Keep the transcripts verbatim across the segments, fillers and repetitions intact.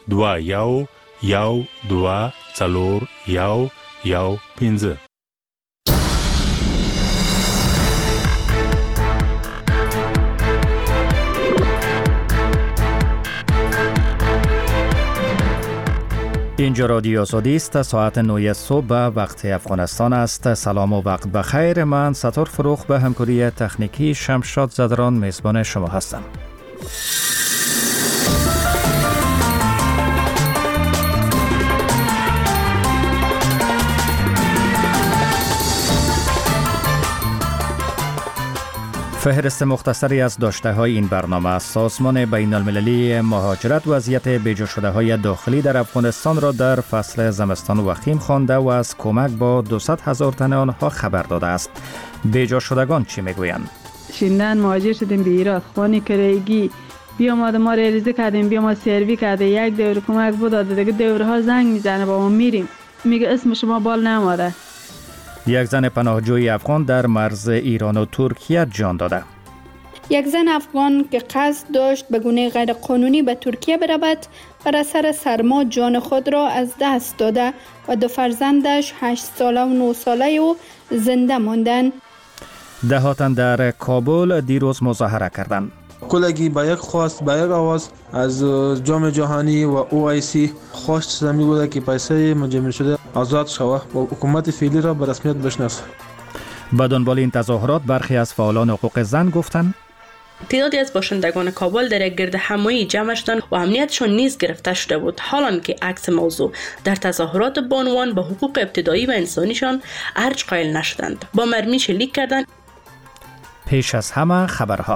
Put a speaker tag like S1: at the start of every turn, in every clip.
S1: دوا یو یو دوا څلور یو یو پنځه.
S2: اینجا رادیو آزادی است. ساعت نه صبح وقت افغانستان است. سلام و وقت بخیر. من ستار فروخ به همکاری تکنیکی شمشاد زدران میزبان شما هستم. فهرست مختصری از داشته‌های این برنامه. سازمان بین المللی مهاجرت وضعیت بیجا شده های داخلی در افغانستان را در فصل زمستان وخیم خوانده و از کمک با دویست هزار تن آنها خبر داده است. بیجا شدگان چی میگویند؟
S3: شیندن مهاجر شدیم به ایران، خانی کرایگی بیاماده ما ریلیزه کردیم، بیا ما سروی کرده، یک دور کمک بود دیگه دورها زنگ میزنه با ما میریم میگه اسم شما بال نماره.
S2: یک زن پناهجوی افغان در مرز ایران و ترکیه جان داده.
S4: یک زن افغان که قصد داشت به گونه غیر قانونی به ترکیه برود بر اثر سرما جان خود را از دست داده و دو فرزندش هشت ساله و نه ساله و زنده ماندند.
S2: دهاتن در کابل دیروز مظاهره کردند.
S5: کلگی با یک خواست با یک آواز از جام جهانی و او آی سی خواست سمی بوده که پیسه مجمع شده آزاد شود و حکومت فعلی را به رسمیت بشناسد.
S2: به دنبال این تظاهرات برخی از فعالان حقوق زن گفتند
S6: تعدادی از باشندگان کابل در یک گرد همایی جمع شدند و امنیتشان نیز گرفته شده بود، حالان که عکس موضوع در تظاهرات بانوان به حقوق ابتدایی و انسانیشان ارج قائل نشدند، با مرمی شلیک کردند.
S2: پیش از همه خبرها.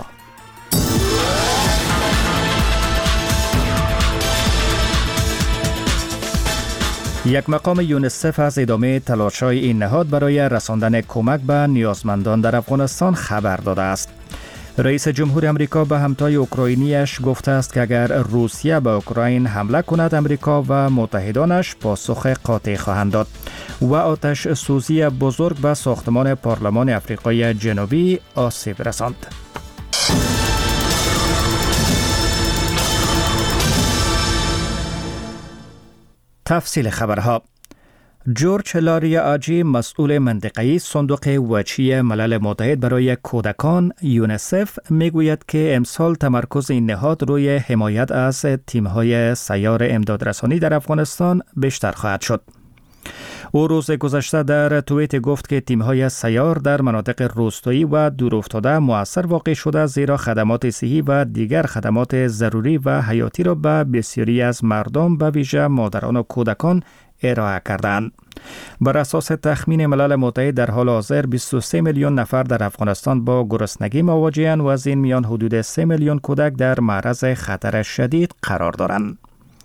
S2: یک مقام یونیسف از ادامه تلاش‌های این نهاد برای رساندن کمک به نیازمندان در افغانستان خبر داده است. رئیس جمهور امریکا به همتای اوکراینیش گفته است که اگر روسیه به اوکراین حمله کند امریکا و متحدانش پاسخ قاطع خواهند داد و آتش سوزی بزرگ به ساختمان پارلمان آفریقای جنوبی آسیب رساند. تفصیل خبرها. جورج لاری آجی مسئول منطقه‌ای صندوق وچی ملل متحد برای کودکان یونیسف میگوید که امسال تمرکز این نهاد روی حمایت از تیم‌های سیار امدادرسانی در افغانستان بیشتر خواهد شد. او روز گذشته در توییت گفت که تیم‌های سیار در مناطق روستایی و دورافتاده مؤثر واقع شده، زیرا خدمات صحی و دیگر خدمات ضروری و حیاتی را به بسیاری از مردم به ویژه مادران و کودکان ارائه کردند. بر اساس تخمین ملل متحد در حال حاضر بیست و سه میلیون نفر در افغانستان با گرسنگی مواجه‌اند و از این میان حدود سه میلیون کودک در معرض خطر شدید قرار دارند.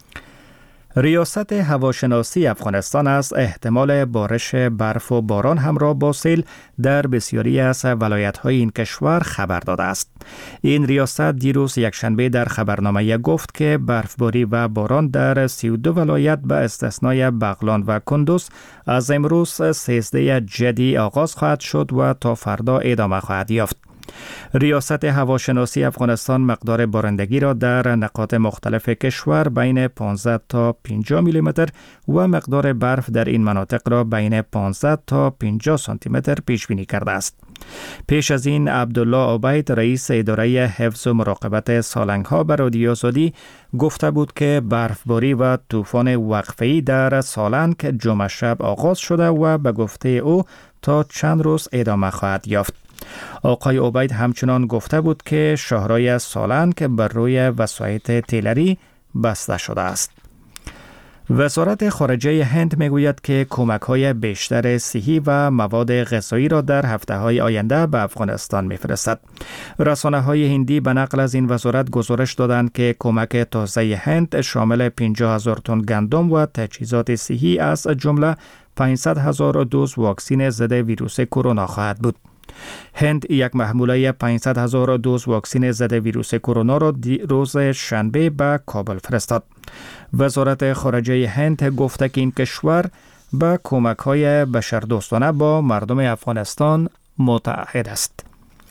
S2: ریاست هواشناسی افغانستان از احتمال بارش برف و باران همراه با سیل در بسیاری از ولایت‌های این کشور خبر داده است. این ریاست دیروز یکشنبه در خبرنامه گفت که برفباری و باران در سی و دو ولایت به استثنای بغلان و کندوز از امروز سیزده جدی آغاز خواهد شد و تا فردا ادامه خواهد یافت. ریاست هواشناسی افغانستان مقدار بارندگی را در نقاط مختلف کشور بین پانزده تا پنجاه میلی متر و مقدار برف در این مناطق را بین پانزده تا پنجاه سانتی متر پیش بینی کرده است. پیش از این عبدالله عبید رئیس اداره حفظ و مراقبت سالنگ ها به رادیو آزادی گفته بود که برفباری و طوفان وقفه‌ای در سالنگ جمعه شب آغاز شده و به گفته او تا چند روز ادامه خواهد یافت. آقای عبید همچنان گفته بود که شاهرای سالنگ بر روی وسایط تیلری بسته شده است. وزارت خارجه هند میگوید که کمک‌های بیشتر صحی و مواد غذایی را در هفته‌های آینده به افغانستان می‌فرستد. رسانه‌های هندی به نقل از این وزارت گزارش دادند که کمک تازه هند شامل پنجاه هزار تن گندم و تجهیزات صحی از جمله پانصد هزار دوز واکسن ضد ویروس کرونا خواهد بود. هند یک محموله پانصد هزار دوز واکسن ضد ویروس کرونا را روز شنبه به کابل فرستاد. وزارت خارجه هند گفته که این کشور به کمک‌های بشردوستانه با مردم افغانستان متعهد است.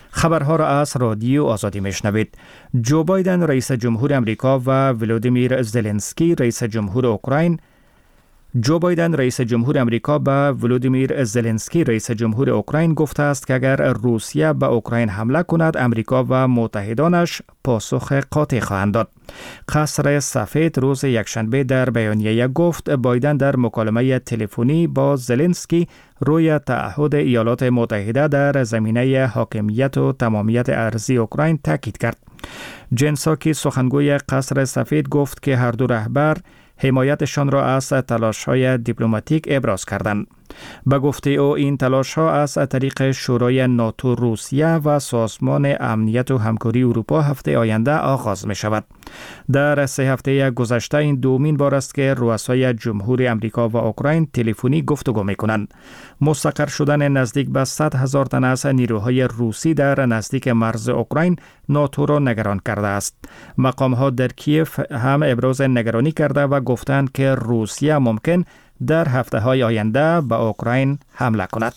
S2: خبرها را از رادیو آزادی میشنوید. جو بایدن رئیس جمهور امریکا و ولودیمیر زلنسکی رئیس جمهور اوکراین جو بایدن رئیس جمهور امریکا به ولودیمیر زلنسکی رئیس جمهور اوکراین گفته است که اگر روسیه به اوکراین حمله کند امریکا و متحدانش پاسخ قاطع خواهند داد. قصر سفید روز یکشنبه در بیانیه گفت بایدن در مکالمه تلفنی با زلنسکی روی تعهد ایالات متحده در زمینه حاکمیت و تمامیت ارضی اوکراین تاکید کرد. جن ساکی سخنگوی قصر سفید گفت که هر دو رهبر حمایتشان را از تلاش‌های دیپلماتیک ابراز کردند. به گفته او این تلاش‌ها از طریق شورای ناتو روسیه و سازمان امنیت و همکاری اروپا هفته آینده آغاز می شود. در سه هفته گذشته این دومین بار است که رؤسای جمهور امریکا و اوکراین تلفنی گفتگو می کنند. مستقر شدن نزدیک به صد هزار تن از نیروهای روسی در نزدیک مرز اوکراین ناتو را نگران کرده است. مقام‌ها در کیف هم ابراز نگرانی کرده و گفتند که روسیه ممکن در هفته‌های آینده به اوکراین حمله کند.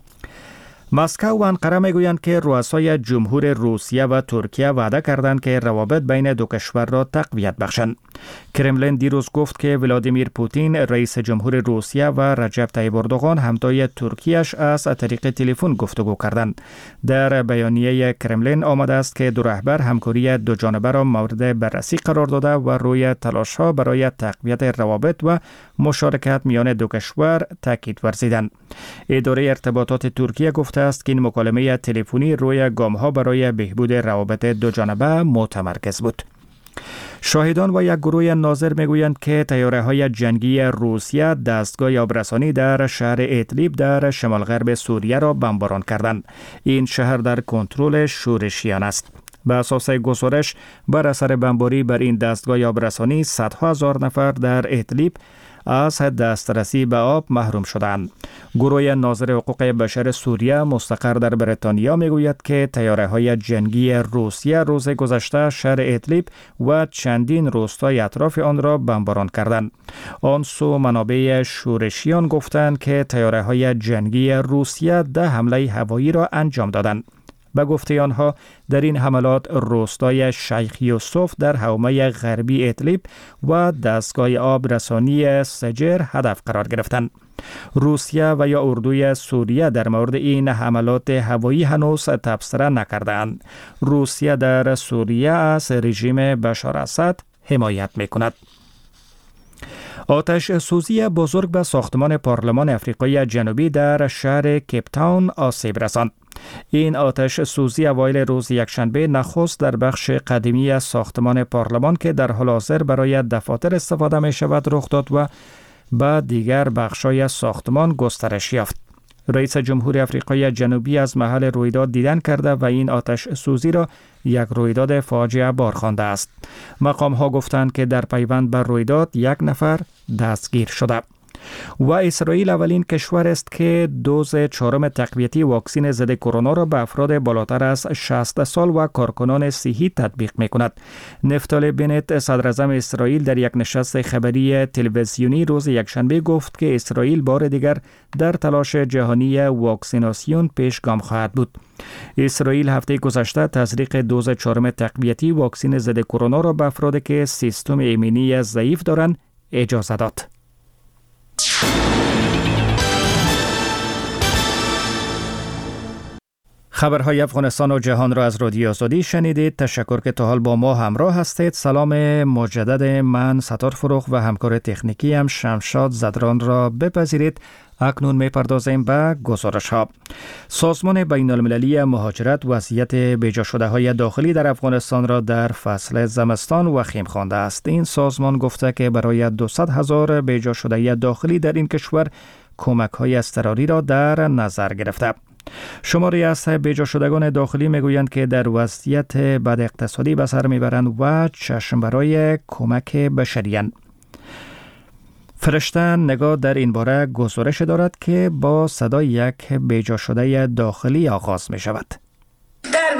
S2: مسکو و انقره میگویند که رؤسای جمهور روسیه و ترکیه وعده کردند که روابط بین دو کشور را تقویت بخشند. کرملین دیروز گفت که ولادیمیر پوتین رئیس جمهور روسیه و رجب طیب اردوغان همتای ترکیه‌اش از طریق تلفن گفتگو کردند. در بیانیه کرملین آمده است که دو رهبر همکاری دو جانبه را مورد بررسی قرار داده و روی تلاش‌ها برای تقویت روابط و مشارکت میان دو کشور تاکید ورزیدند. اداره ارتباطات ترکیه گفته است که این مکالمه تلفنی روی گام‌ها برای بهبود روابط دو جانبه متمرکز بود. شاهدان و یک گروه ناظر میگویند که طیاره‌های جنگی روسیه دستگاه آبرسانی در شهر ادلیب در شمال غرب سوریه را بمباران کردند. این شهر در کنترل شورشیان است. به اساس گزارش بر اثر بمباری بر این دستگاه آبرسانی صدها هزار نفر در ادلیب از دسترسی به آب محروم شدند. گروه ناظر حقوق بشر سوریه مستقر در بریتانیا میگوید که طیاره‌های جنگی روسیه روز گذشته شهر ادلیب و چندین روستای اطراف آن را بمباران کردند. آن سو منابع شورشیان گفتند که طیاره‌های جنگی روسیه ده حمله هوایی را انجام دادند. به گفته آنها در این حملات روستای شیخ یوسف در حومه غربی ادلیب و دستگاه آب رسانی سجر هدف قرار گرفتند. روسیه و یا اردوی سوریه در مورد این حملات هوایی هنوز تبصره نکردند. روسیه در سوریه از رژیم بشار اسد حمایت می‌کند. آتش سوزی بزرگ به ساختمان پارلمان آفریقای جنوبی در شهر کیپ تاون آسیب رساند. این آتش سوزی اوایل روز یکشنبه نخست در بخش قدیمی از ساختمان پارلمان که در حال حاضر برای دفاتر استفاده می شود رخ داد و به دیگر بخش‌های ساختمان گسترش یافت. رئیس جمهور آفریقای جنوبی از محل رویداد دیدن کرده و این آتش سوزی را یک رویداد فاجعه بار خوانده است. مقام‌ها گفتند که در پیوند به رویداد یک نفر دستگیر شده. و اسرائیل اولین کشور است که دوز چهارم تقویتی واکسن ضد کرونا را به افراد بالاتر از شصت سال و کارکنان صحی تطبیق می‌کند. نفتالی بنت صدر اعظم اسرائیل در یک نشست خبری تلویزیونی روز یکشنبه گفت که اسرائیل بار دیگر در تلاش جهانی واکسیناسیون پیشگام خواهد بود. اسرائیل هفته گذشته تزریق دوز چهارم تقویتی واکسن ضد کرونا را به افرادی که سیستم ایمنی ضعیف دارند اجازه داد. خبرهای افغانستان و جهان را از رادیو آزادی شنیدید. تشکر که تا حال با ما همراه هستید. سلام مجدد من ستار فروغ و همکار تکنیکی هم شمشاد زدران را بپذیرید. اکنون می‌پردازیم به گزارش ها. سازمان بین المللی مهاجرت وضعیت بیجا شده های داخلی در افغانستان را در فصل زمستان وخیم خوانده است. این سازمان گفته که برای دویست هزار بیجا شده داخلی در این کشور کمک های اضطراری را در نظر گرفته. شماری از بیجا شدگان داخلی میگویند که در وضعیت بد اقتصادی به سر میبرند و چشم برای کمک بشری‌اند. فرشته نگاه در این باره گزارش دارد که با صدای یک بیجا شده داخلی آغاز می شود.
S7: در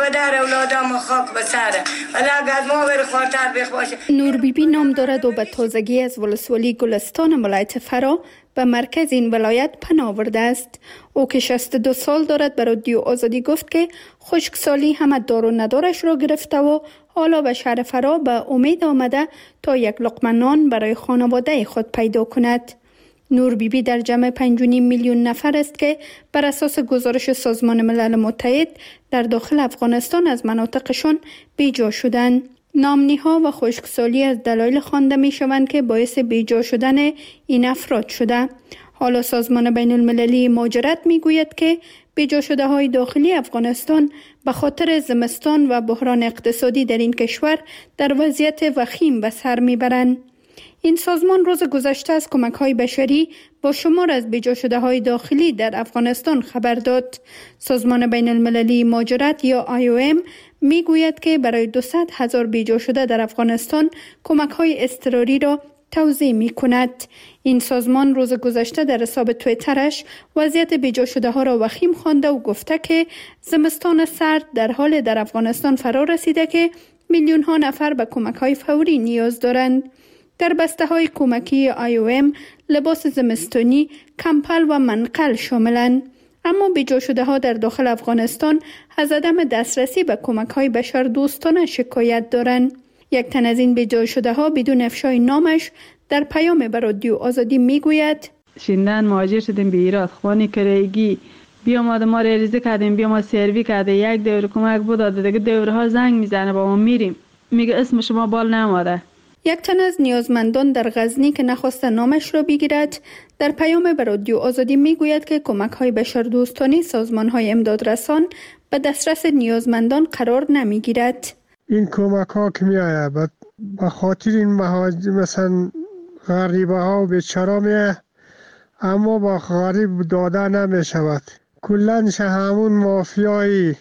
S7: به در اولادم خاک به سره ولی اگر ما بر خاطر بخ باشه.
S4: نور بیبی نام دارد و به تازگی از ولسوالی گلستان ولایت فرا به مرکز این ولایت پناه آورده است. او که شصت و دو سال دارد به رادیو آزادی گفت که خشکسالی همه دار و ندارش را گرفته و حالا به شهر فرا به امید آمده تا یک لقمه نان برای خانواده خود پیدا کند. نور بیبی در جمع پنج و نیم میلیون نفر است که بر اساس گزارش سازمان ملل متحد در داخل افغانستان از مناطقشان بیجا شدند. نامنی‌ها و خشکسالی از دلایل خوانده می شوند که باعث بیجا شدن این افراد شده. حالا سازمان بین المللی مهاجرت می گوید که بیجا شده های داخلی افغانستان به خاطر زمستان و بحران اقتصادی در این کشور در وضعیت وخیم به سر می برند. این سازمان روز گذشته از کمک های بشری با شمار از بیجا شده های داخلی در افغانستان خبر داد. سازمان بین المللی مهاجرت یا آی او ام می گوید که برای دویست هزار بیجا شده در افغانستان کمک های اضطراری را توزیع می کند. این سازمان روز گذشته در حساب تویترش وضعیت بیجا شده ها را وخیم خوانده و گفته که زمستان سرد در حال در افغانستان فرا رسیده که میلیون ها نفر به کمک های فوری نیاز دارند. در بسته های کمکی آی او ام لباس زمستانی، کمپل و منقل شاملند. اما بیجا شده ها در داخل افغانستان از عدم دسترسی به کمک های بشر دوستانه شکایت دارند. یک تن از این بیجا شده ها بدون افشای نامش در پیام به رادیو آزادی می گوید
S3: شیندن مهاجر شدیم به ایران، خانه کرایگی بیاماده ما ریلیزه کردیم، بیاماد سروی کرده، یک دوره کمک بود داده، دیگه دوره ها زنگ میزنه با ما میریم، میگه اسم شما بال نماده.
S4: یک تن از نیازمندان در غزنی که نخواست نامش را بگیرد در پیام به رادیو آزادی میگوید که کمک های بشردوستانه سازمان های امدادرسان به دسترس نیازمندان قرار نمیگیرد.
S8: این کمک ها که می آید به خاطر این مهاجر مثلا غریبه ها و بیچاره می اما با غریب داده نمی شود. کلنش همون مافیای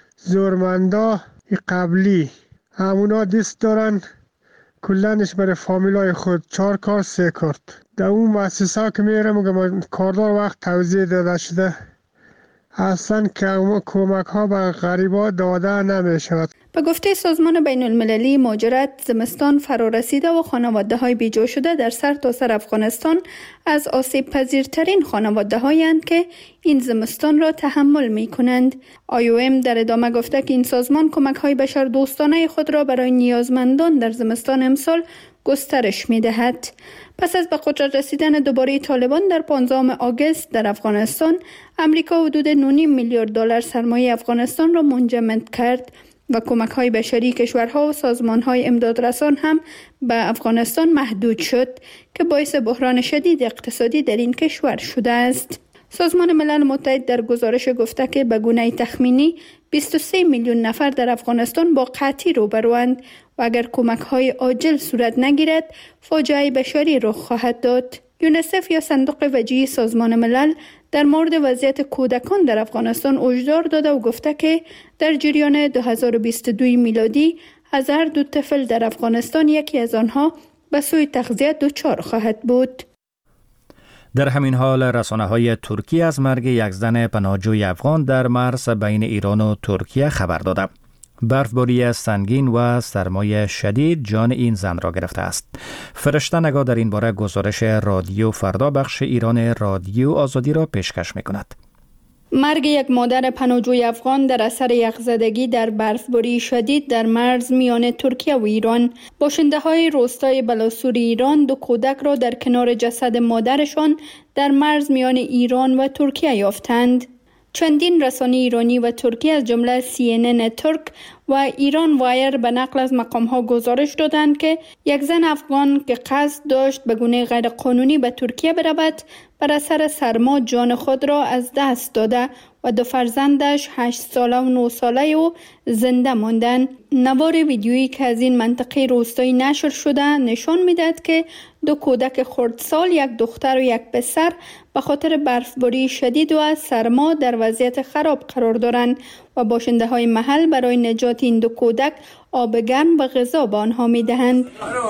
S8: زورمندا قبلی همونا دست دارن کلنش برای فامیلای خود چهار کار سه کارت در اون مؤسسه که میرم میگم کاردار وقت توضیح داده شده اصلا که کمک ها به غریبا داده نمی شود.
S4: به گفته سازمان بین المللی مهاجرت زمستان فرا رسیده و خانواده های بیجا شده در سر تا سر افغانستان از آسیب پذیرترین خانواده هایند که این زمستان را تحمل می کنند. آی او ام در ادامه گفته که این سازمان کمک های بشر دوستانه خود را برای نیازمندان در زمستان امسال گسترش می دهد. پس از به قدرت رسیدن دوباره طالبان در پانزدهم آگوست در افغانستان، امریکا حدود نه و نیم میلیارد دلار سرمایه افغانستان را منجمد کرد و کمک های بشری کشورها و سازمان های امدادرسان هم به افغانستان محدود شد که باعث بحران شدید اقتصادی در این کشور شده است. سازمان ملل متحد در گزارش گفته که به گونه تخمینی بیست و سه میلیون نفر در افغانستان با قحطی روبروند و اگر کمک های عاجل صورت نگیرد فاجعه بشری رخ خواهد داد. یونیسف یا صندوق وجیه سازمان ملل در مورد وضعیت کودکان در افغانستان هشدار داده و گفته که در جریان دو هزار و بیست و دو میلادی از هر دو طفل در افغانستان یکی از آنها به سوی تغذیه دچار خواهد بود.
S2: در همین حال رسانه‌های ترکیه از مرگ یک زن پناهجوی افغان در مرز بین ایران و ترکیه خبر داده. برفباری سنگین و سرمای شدید جان این زن را گرفته است. فرشته نگاه در این باره گزارش رادیو فردا بخش ایران رادیو آزادی را پیشکش می‌کند.
S4: مرگ یک مادر پناهجوی افغان در اثر یخزدگی در برفباری شدید در مرز میان ترکیه و ایران. باشنده‌های روستای بلاسور ایران دو کودک را در کنار جسد مادرشان در مرز میان ایران و ترکیه یافتند. چندین رسانه ایرانی و ترکی از جمله سی ان ان ترک و ایران وایر به نقل از مقام‌ها گزارش دادند که یک زن افغان که قصد داشت به گونه غیرقانونی به ترکیه برود بر اثر سرما جان خود را از دست داده و دو فرزندش هشت ساله و نه ساله او زنده ماندند. نوار ویدیویی که از این منطقه روستایی نشر شده نشان می‌دهد که دو کودک خردسال، یک دختر و یک پسر به خاطر برفباری شدید و از سرما در وضعیت خراب قرار دارند و و باشنده های محل برای نجات این دو کودک آب گرم و غذا به آنها می دهند.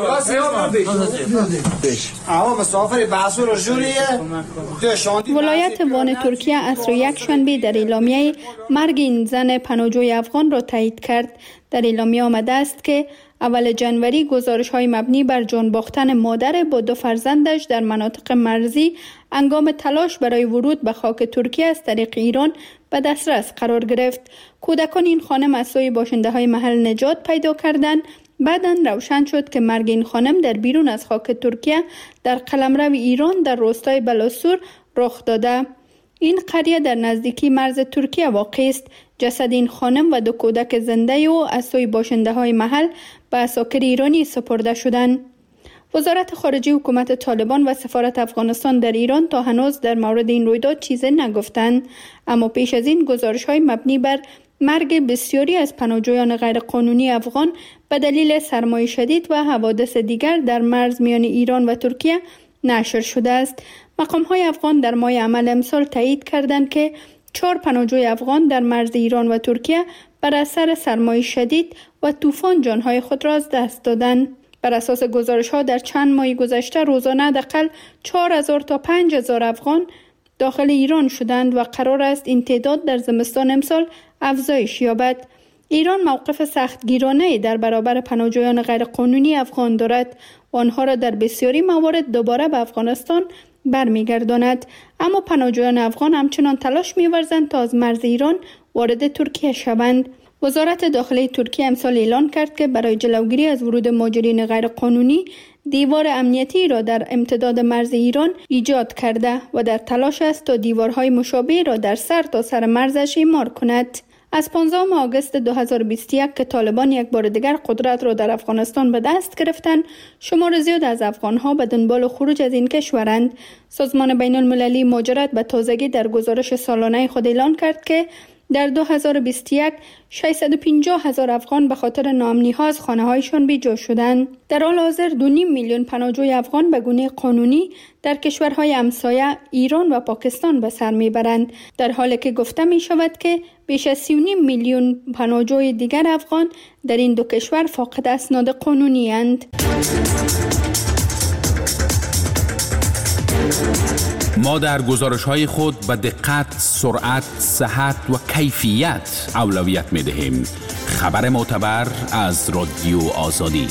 S4: ولایت وان ترکیه عصر یک شنبه در اعلامیه مرگ این زن پناهجوی افغان را تایید کرد. در اعلامیه آمده است که اول جنوری گزارش های مبنی بر جان باختن مادر با دو فرزندش در مناطق مرزی هنگام تلاش برای ورود به خاک ترکیه از طریق ایران به دسترس قرار گرفت. کودکان این خانم از سوی باشنده های محل نجات پیدا کردند. بعداً روشن شد که مرگ این خانم در بیرون از خاک ترکیه در قلمرو ایران در روستای بلاسور رخ داده. این قریه در نزدیکی مرز ترکیه واقع است. جسد این خانم و دو کودک زنده او از سوی باشنده های محل به عساکر ایرانی سپرده شدند. وزارت خارجه حکومت طالبان و سفارت افغانستان در ایران تا هنوز در مورد این رویداد چیزی نگفتند، اما پیش از این گزارش های مبنی بر مرگ بسیاری از پناهجویان غیرقانونی افغان به دلیل سرمای شدید و حوادث دیگر در مرز میان ایران و ترکیه نشر شده است. مقام های افغان در ماه عمل امسال تایید کردند که چهار پناهجوی افغان در مرز ایران و ترکیه بر اثر سرمای شدید و طوفان جانهای خود را از دست دادند. بر اساس گزارش ها در چند ماه گذشته روزانه حداقل چهار هزار تا پنج هزار افغان داخل ایران شدند و قرار است این تعداد در زمستان امسال افزایش یابد. ایران موقف سختگیرانه در برابر پناهجویان غیرقانونی افغان دارد و آنها را در بسیاری موارد دوباره به افغانستان برمیگرداند، اما پناهجویان افغان همچنان تلاش می‌ورزند تا از مرز ایران وارد ترکیه شوند. وزارت داخلی ترکیه امسال اعلان کرد که برای جلوگیری از ورود مهاجرین غیرقانونی دیوار امنیتی را در امتداد مرز ایران ایجاد کرده و در تلاش است تا دیوارهای مشابه را در سر تا سر مرزش اعمار کند. از پانزدهم آگوست دو هزار و بیست و یک که طالبان یک بار دیگر قدرت را در افغانستان به دست گرفتند، شمار زیاد از افغانها به دنبال خروج از این کشورند. سازمان بین المللی مهاجرت به تازگی در گزارش سالانه خود اعلان کرد که در دو هزار و بیست و یک ششصد و پنجاه هزار افغان به خاطر ناامنی‌ها از خانه‌هایشان بیجا شدند. در حال حاضر دو و نیم میلیون پناهجوی افغان به گونه قانونی در کشورهای همسایه ایران و پاکستان به سر میبرند، در حالی که گفته می شود که بیش از سی و نیم میلیون پناهجوی دیگر افغان در این دو کشور فاقد اسناد قانونی اند.
S9: ما در گزارش‌های خود به دقت، سرعت، صحت و کیفیت اولویت می‌دهیم. خبر معتبر از رادیو آزادی.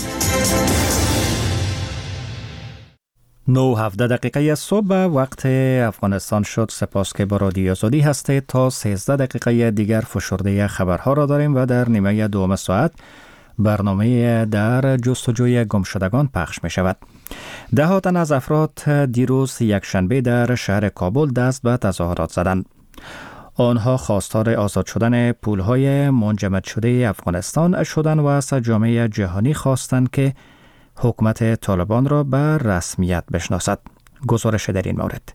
S2: نه و هفده دقیقه صبح وقت افغانستان شد. سپاس که با رادیو آزادی هستید. تا سیزده دقیقه دیگر فشرده خبرها را داریم و در نیمه دوم ساعت برنامه در جستجوی گمشدگان پخش می شود. ده ها تن از افراد دیروز یک شنبه در شهر کابل دست به تظاهرات زدند. آنها خواستار آزاد شدن پولهای منجمد شده افغانستان شدند و از جامعه جهانی خواستند که حکومت طالبان را به رسمیت بشناسد. گزارش در این مورد.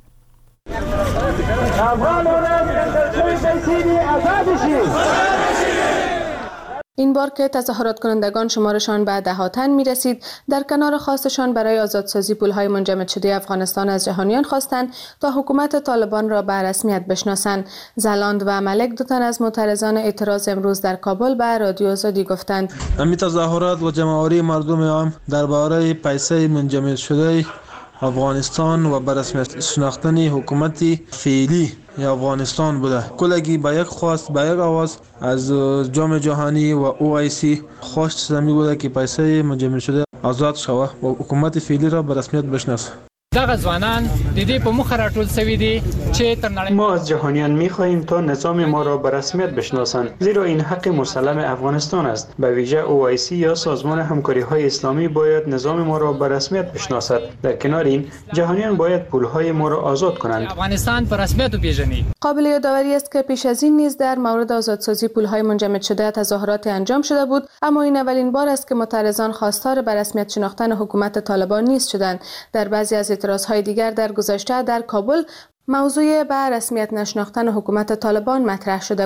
S10: این بار که تظاهرات کنندگان شمارشان به ده ها تن می رسید، در کنار خواستشان برای آزادسازی پولهای منجمد شده افغانستان از جهانیان خواستند تا حکومت طالبان را به رسمیت بشناسند. زلاند و ملک دو تن از معترضان اعتراض امروز در کابل به رادیو آزادی گفتند
S5: همین تظاهرات و جمعآوری مردم عام درباره پیسه منجمد شده افغانستان و به رسمیت شناختن حکومت فعلی افغانستان بوده. کلگی با یک خواست با یک آواز از جام جهانی و او آی سی خواست زمینی بوده که پیسه منجمد شده آزاد شوه و حکومت فعلی را به رسمیت بشناسه.
S11: دغه ځوانان د دې په مخ راټول شوي دي چې تر نړۍ
S12: ما از جهانیان می‌خواهیم تا نظام ما را به رسمیت بشناسند، زیرا این حق مسلم افغانستان است. به ویژه او آی سی یا سازمان همکاری‌های اسلامی باید نظام ما را به رسمیت بشناسد. در کنار این جهانیان باید پول‌های ما را آزاد کنند.
S11: افغانستان په رسمیت وپیژني.
S10: قابل یادآوری است که پیش از این نیز در مورد آزادسازی پول‌های منجمد شده تظاهرات انجام شده بود، اما این اولین بار است که معترضان خواستار به رسمیت شناختن حکومت طالبان نیز شدند. در بعضی از اعتراضهای دیگر در گذشته در کابل موضوع به رسمیت نشناختن حکومت طالبان مطرح شده بود.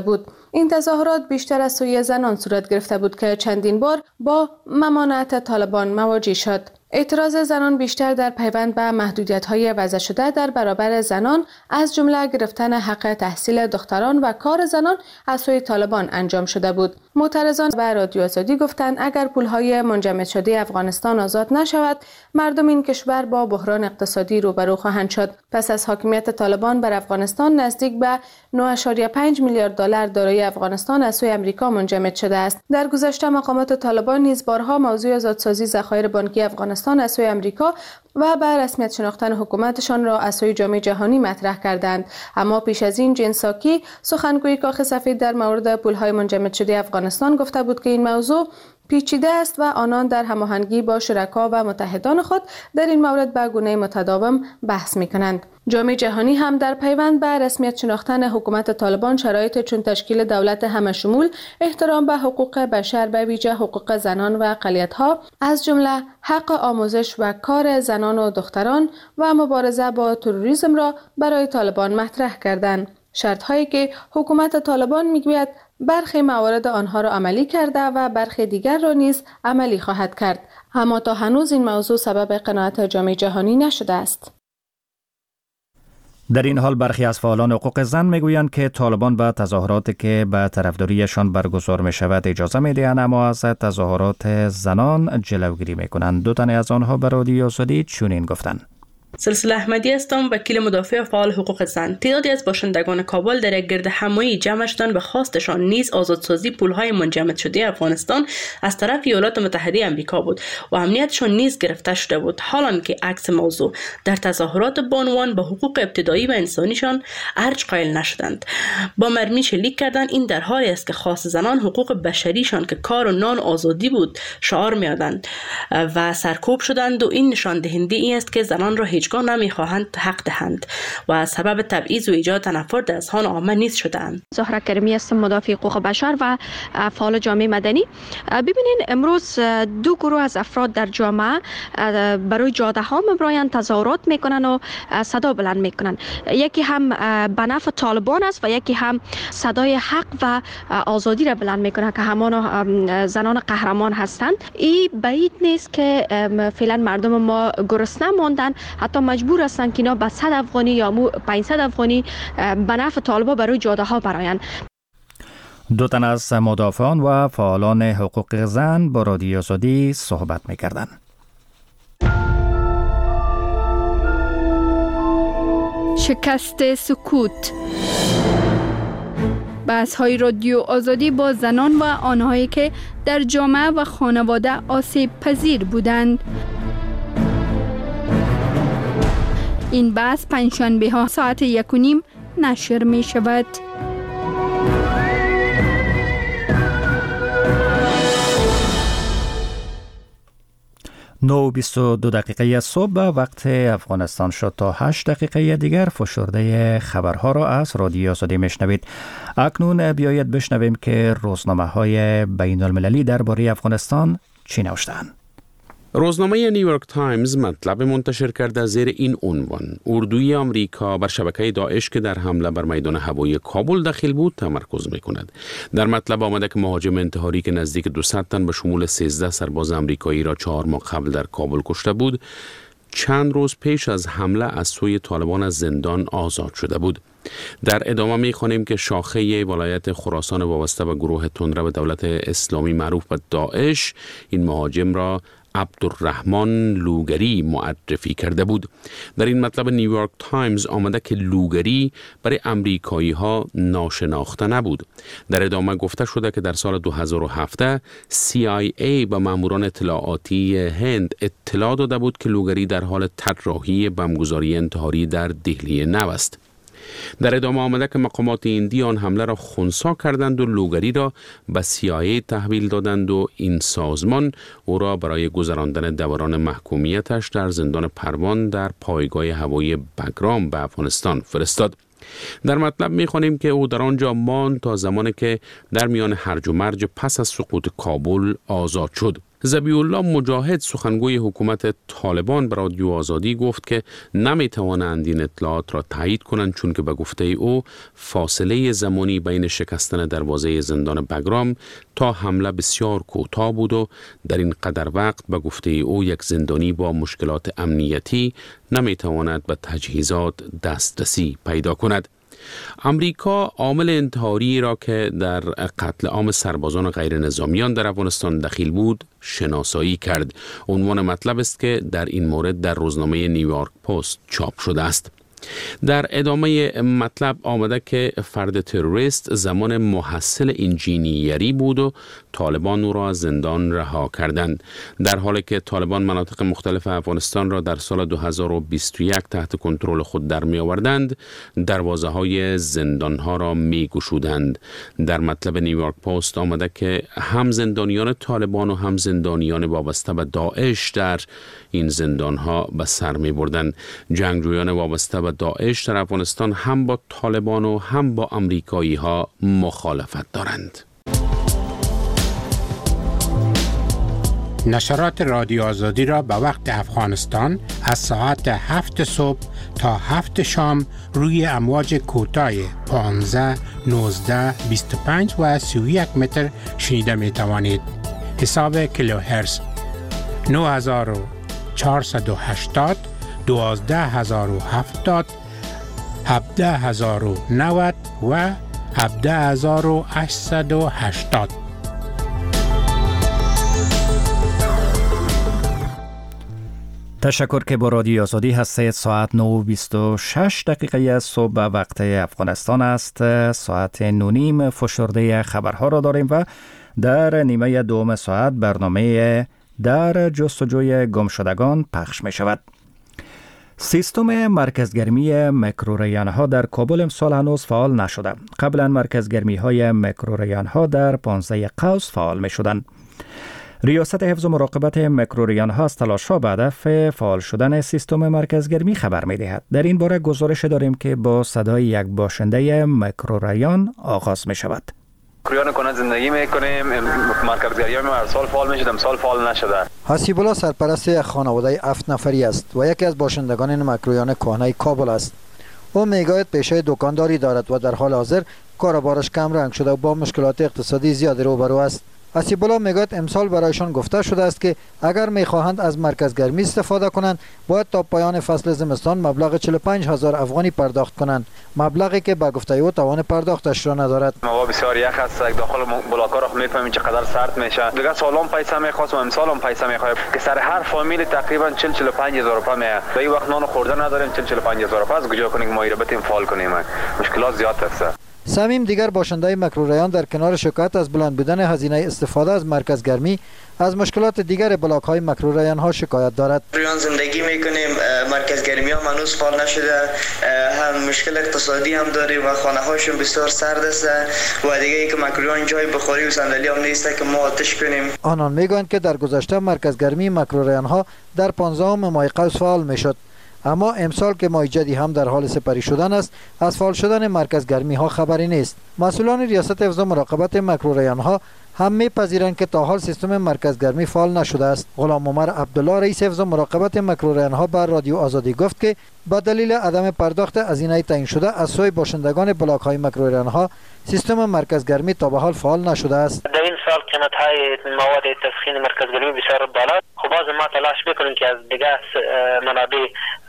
S10: این تظاهرات بیشتر از سوی زنان صورت گرفته بود که چندین بار با ممانعت طالبان مواجه شد. اعتراض زنان بیشتر در پیوند به محدودیت‌های وضع شده در برابر زنان از جمله گرفتن حق تحصیل دختران و کار زنان از سوی طالبان انجام شده بود. معترضان به رادیو آزادی گفتند اگر پول‌های منجمد شده افغانستان آزاد نشود، مردم این کشور با بحران اقتصادی روبرو خواهند شد. پس از حاکمیت طالبان بر افغانستان نزدیک به نه و پنج میلیارد دلار دارایی افغانستان از سوی امریکا منجمد شده است. در گذشته مقامات طالبان نیز بارها موضوع آزادسازی ذخایر بانکی افغانستان از سوی امریکا و به رسمیت شناختن حکومتشان را از سوی جامعه جهانی مطرح کردند. اما پیش از این جین ساکی سخنگوی کاخ سفید در مورد پول‌های منجمد شده افغانستان گفته بود که این موضوع پیچیده است و آنان در هماهنگی با شرکا و متحدان خود در این مورد به گونه متداوم بحث می‌کنند. جامعه جهانی هم در پیوند به رسمیت شناختن حکومت طالبان شرایط چون تشکیل دولت همه‌شمول، احترام به حقوق بشر به ویژه حقوق زنان و اقلیت‌ها از جمله حق آموزش و کار زنان و دختران و مبارزه با تروریسم را برای طالبان مطرح کردند. شرط‌هایی که حکومت طالبان می‌گوید برخی موارد آنها را عملی کرده و برخی دیگر را نیز عملی خواهد کرد. اما تا هنوز این موضوع سبب قناعت جامعه جهانی نشده است.
S2: در این حال برخی از فعالان حقوق زن میگویند که طالبان به تظاهراتی که به طرفداریشان برگزار می شود اجازه می دهند، اما از تظاهرات زنان جلوگیری می کنند. دو تن از آنها به رادیو آزادی چنین گفتند:
S6: سلسله احمدی هستم، وکیل مدافع و فعال حقوق زن. تعدادی از باشندگان کابل در یک گرد همایی جمع شدند به خواستشان نیز آزادسازی پولهای منجمد شده افغانستان از طرف ایالات متحده آمریکا بود و امنیتشان نیز گرفته شده بود، حالان که عکس موضوع در تظاهرات بانوان به حقوق ابتدایی و انسانیشان ارج قائل نشدند. با مرمی شلیک کردند. این در حالی است که خواست زنان حقوق بشریشان که کار و نان آزادی بود شعار می‌دادند و سرکوب شدند و این نشان دهنده ای است که زنان را هیچگاه نمیخواهند حق دهند و سبب تبعیض و ایجاد تنفر در اذهان عامه نیز شدند.
S13: زهره کریمی هستم، مدافع حقوق بشر و فعال جامعه مدنی. ببینین امروز دو گروه از افراد در جامعه برای جاده ها میبرایند، تظاهرات میکنن و صدا بلند میکنن. یکی هم به نفع طالبان است و یکی هم صدای حق و آزادی را بلند میکنه که همان زنان قهرمان هستند. این بعید نیست که فعلا مردم ما گرسنه ماندن، حتی مجبور هستند که اینا به صد افغانی یا پانصد افغانی به نفع طالبان برای جاده ها برایند.
S2: دو تن از مدافعان و فعالان حقوق زن با رادیو آزادی صحبت می‌کردند.
S4: شکست سکوت. بحث‌های رادیو آزادی با زنان و آنهایی که در جامعه و خانواده آسیب پذیر بودند. این بحث پنجشنبه ها ساعت یک و نیم نشر می شود.
S2: نه و بیست و دو دقیقه صبح وقت افغانستان شد. تا هشت دقیقه دیگر فشرده خبرها را از رادیو آزادی میشنوید. اکنون بیایید بشنویم که روزنامه های بین المللی درباره افغانستان چی نوشتند.
S9: روزنامه نیویورک تایمز مطلب منتشر کرده زیر این عنوان: اردوی آمریکا بر شبکه داعش که در حمله بر میدان هوایی کابل دخیل بود تمرکز می‌کند. در مطلب آمده که مهاجم انتحاری که نزدیک دویست تن به شمول سیزده سرباز آمریکایی را چهار ماه قبل در کابل کشته بود، چند روز پیش از حمله از سوی طالبان از زندان آزاد شده بود. در ادامه می‌خوانیم که شاخه ولایت خراسان وابسته به گروه تندرو دولت اسلامی معروف به داعش این مهاجم را عبدالرحمن لوگری معرفی کرده بود. در این مطلب نیویورک تایمز آمده که لوگری برای امریکایی ها ناشناخته نبود. در ادامه گفته شده که در سال دو هزار و هفت سی آی ای به ماموران اطلاعاتی هند اطلاع داده بود که لوگری در حال طراحی بمبگذاری انتحاری در دهلی نو است. در ادامه آمده که مقامات هندی آن حمله را خنثی کردند و لوگری را به سی آی ای تحویل دادند و این سازمان او را برای گذراندن دوران محکومیتش در زندان پروان در پایگاه هوایی بگرام به افغانستان فرستاد. در مطلب می‌خوانیم که او در آنجا ماند تا زمانی که در میان هرج و مرج پس از سقوط کابل آزاد شد. ذبیح الله مجاهد سخنگوی حکومت طالبان به رادیو آزادی گفت که نمی توانند این اطلاعات را تایید کنند، چون که به گفته او فاصله زمانی بین شکستن دروازه زندان بگرام تا حمله بسیار کوتاه بود و در این قدر وقت به گفته او یک زندانی با مشکلات امنیتی نمی تواند به تجهیزات دسترسی پیدا کند. امریکا عامل انتحاری را که در قتل عام سربازان غیر نظامیان در افغانستان دخیل بود شناسایی کرد. عنوان مطلب است که در این مورد در روزنامه نیویورک پست چاپ شده است. در ادامه مطلب آمده که فرد تروریست زمان محصل انجینیری بود و طالبان او را از زندان رها کردند، در حالی که طالبان مناطق مختلف افغانستان را در سال دو هزار و بیست و یک تحت کنترل خود در می آوردند. دروازه های زندان ها را می گشودند. در مطلب نیویورک پست آمده که هم زندانیان طالبان و هم زندانیان وابسته به داعش در این زندان ها به سر می بردند. جنگجویان وابسته به داعش در افغانستان هم با طالبان و هم با امریکایی ها مخالفت دارند.
S14: نشرات رادیو آزادی را به وقت افغانستان از ساعت هفت صبح تا هفت شام روی امواج کوتاه پانزده، نوزده، بیست و پنج و سی و یک متر شنیده می توانید. حساب کیلوهرتز نه هزار و چهارصد و هشتاد، دوازده هزار و هفتاد، هفده هزار و نود و هفده هزار و هشتصد و هشتاد.
S2: تشکر که با رادیو آزادی هستید. ساعت نه و بیست و شش دقیقه از صبح وقت افغانستان است. ساعت نونیم فشرده خبرها را داریم و در نیمه دوم ساعت برنامه در جستجوی گمشدگان پخش می شود. سیستم مرکزگرمی میکروریان ها در کابل امسال هنوز فعال نشده. قبلا مرکزگرمی های میکروریان ها در پانزده قوس فعال می شدند. ریاست حفظ و مراقبت میکروریان ها از تلاش‌ها به هدف فعال شدن سیستم مرکزگرمی خبر می دهد. در این باره گزارش داریم که با صدای یک باشنده میکروریان آغاز می شود.
S15: میکروریان کنه زندگی میکنیم، مرکزگرمی هم هر سال فعال میشد، امسال فعال نشده.
S16: حسیب الله سرپرست یک خانواده هفت نفری است و یکی از باشندگان این میکروریان کهنه کابل است. او میگوید پیشه دکانداری دارد و در حال حاضر کاروبارش کم رنگ شده و با مشکلات اقتصادی زیادی روبرو است. حسیب الله میگوید امسال برایشان گفته شده است که اگر میخواهند از مرکزگرمی استفاده کنند باید تا پایان فصل زمستان مبلغ چهل و پنج هزار افغانی پرداخت کنند، مبلغی که به گفته او توان پرداختش را ندارد.
S15: هوا بسیار یخ است، داخل بلاک‌ها را میفهمیم چقدر سرد میشه. دیگه سالم پیسه میخواست و امسال هم پیسه میخواد که سر هر فامیل تقریبا چهل چهل و پنج هزار روپیه میاد. به این وقت نان خورده نداریم، چهل چهل و پنج هزار روپیه از کجا کنیم ما را بتیم فعال کنیم؟ مشکلات زیاد است.
S16: سمیم دیگر باشنده میکروریان در کنار شکایت از بلند بودن هزینه استفاده از مرکزگرمی از مشکلات دیگر بلاک های میکروریان ها شکایت دارد.
S17: ریان زندگی میکنیم، مرکزگرمی هم هنوز فعال نشده، هم مشکل اقتصادی هم داریم و خانه هاشون بسیار سرد است و دیگه ای که میکروریان جای بخاری و صندلی هم نیست که ما آتش کنیم.
S16: آنان میگویند که در گذشته مرکزگرمی میکروریان ها در پانزدهم ماه قوس فعال میشد، اما امسال که ماه جدی هم در حال سپری شدن است از فعال شدن مرکزگرمی ها خبری نیست. مسئولان ریاست حفظ و مراقبت میکروریان ها هم میپذیرند که تا حال سیستم مرکزگرمی فعال نشده است. غلام عمر عبدالله رئیس حفظ و مراقبت میکروریان ها بر رادیو آزادی گفت که با دلیل عدم پرداخت هزینه تعیین شده از سوی باشندگان بلاک های میکروریان ها سیستم مرکزگرمی تا به حال فعال نشده است.
S18: در این سال قیمت های مواد تسخین مرکزگرمی بسیار بالا. خب باز ما تلاش میکنیم که از دیگه منابع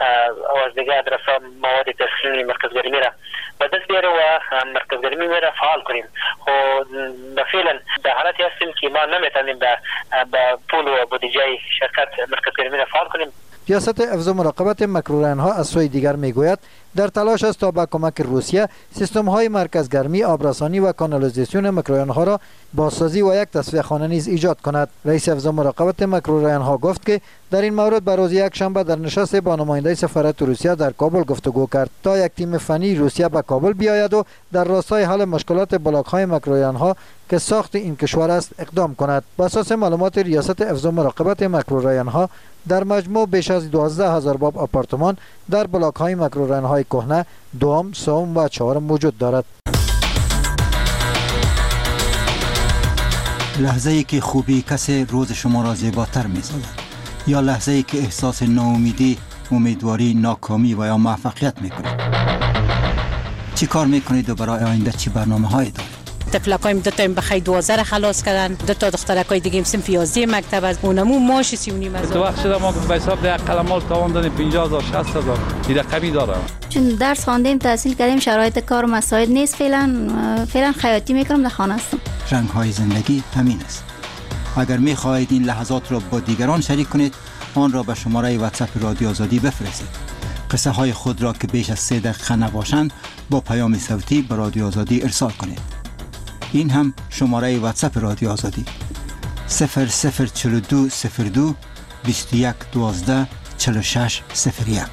S18: او از دیگه ادرسا مواد تسخین مرکزگرمی را به دست بیاریم و مرکزگرمی را فعال کنیم. خب فعلا در حالتی هستیم که ما نمیتونیم به پول و بودجه شرکت مرکزگرمی را فعال کنیم.
S16: ریاست حفظ و مراقبت میکروریان ها از سوی دیگر میگوید در تلاش است تا با کمک روسیه سیستم های مرکزگرمی، آبرسانی و کانالیزاسیون میکروریان ها را بازسازی و یک تصفیه خانه نیز ایجاد کند. رئیس حفظ و مراقبت میکروریان ها گفت که در این مورد به روز یک شنبه در نشست با نماینده سفارت روسیه در کابل گفتگو کرد تا یک تیم فنی روسیه به کابل بیاید و در راستای حل مشکلات بلاک های میکروریان ها که ساخت این کشور است اقدام کند. بر اساس معلومات ریاست حفظ و مراقبت میکروریان ها در مجموع بیش از دوازده هزار باب آپارتمان در بلاک های میکروریان های کهنه دوم، سوم و چهارم موجود دارد.
S19: لحظه ای که خوبی کسی روز شما را زیباتر می سازد، یا لحظه ای که احساس ناامیدی، امیدواری، ناکامی و یا موفقیت می کنید. چی کار می کنید و برای آینده چی برنامه هایی دارید؟
S20: تفلقایم دو تا بخیر دوازده خلاص کردن، دو تا دخترکای دیگه صنف یازده مکتب از اونمو ماش سی و نیم هزار.
S21: تو وقت شده ما به حساب ده قلمال تاوان دادیم پنجاه هزار شصت هزار دیگه کمی داره.
S22: چون درس خواندیم تحصیل کردیم شرایط کار و مساعد نیست، فعلا فعلا خیاطی میکنم در خانه هستم.
S19: رنگ های زندگی همین است. اگر می خواهید این لحظات را با دیگران شریک کنید، آن را به شماره واتساپ رادیو آزادی بفرستید. قصه های خود را که بیش از سه دقیقه نباشند با پیام صوتی به رادیو آزادی ارسال کنید. این هم شماره واتساپ رادیو آزادی صفر صفر چهل و دو صفر دو بیست و یک دوازده چهل و شش صفر یک.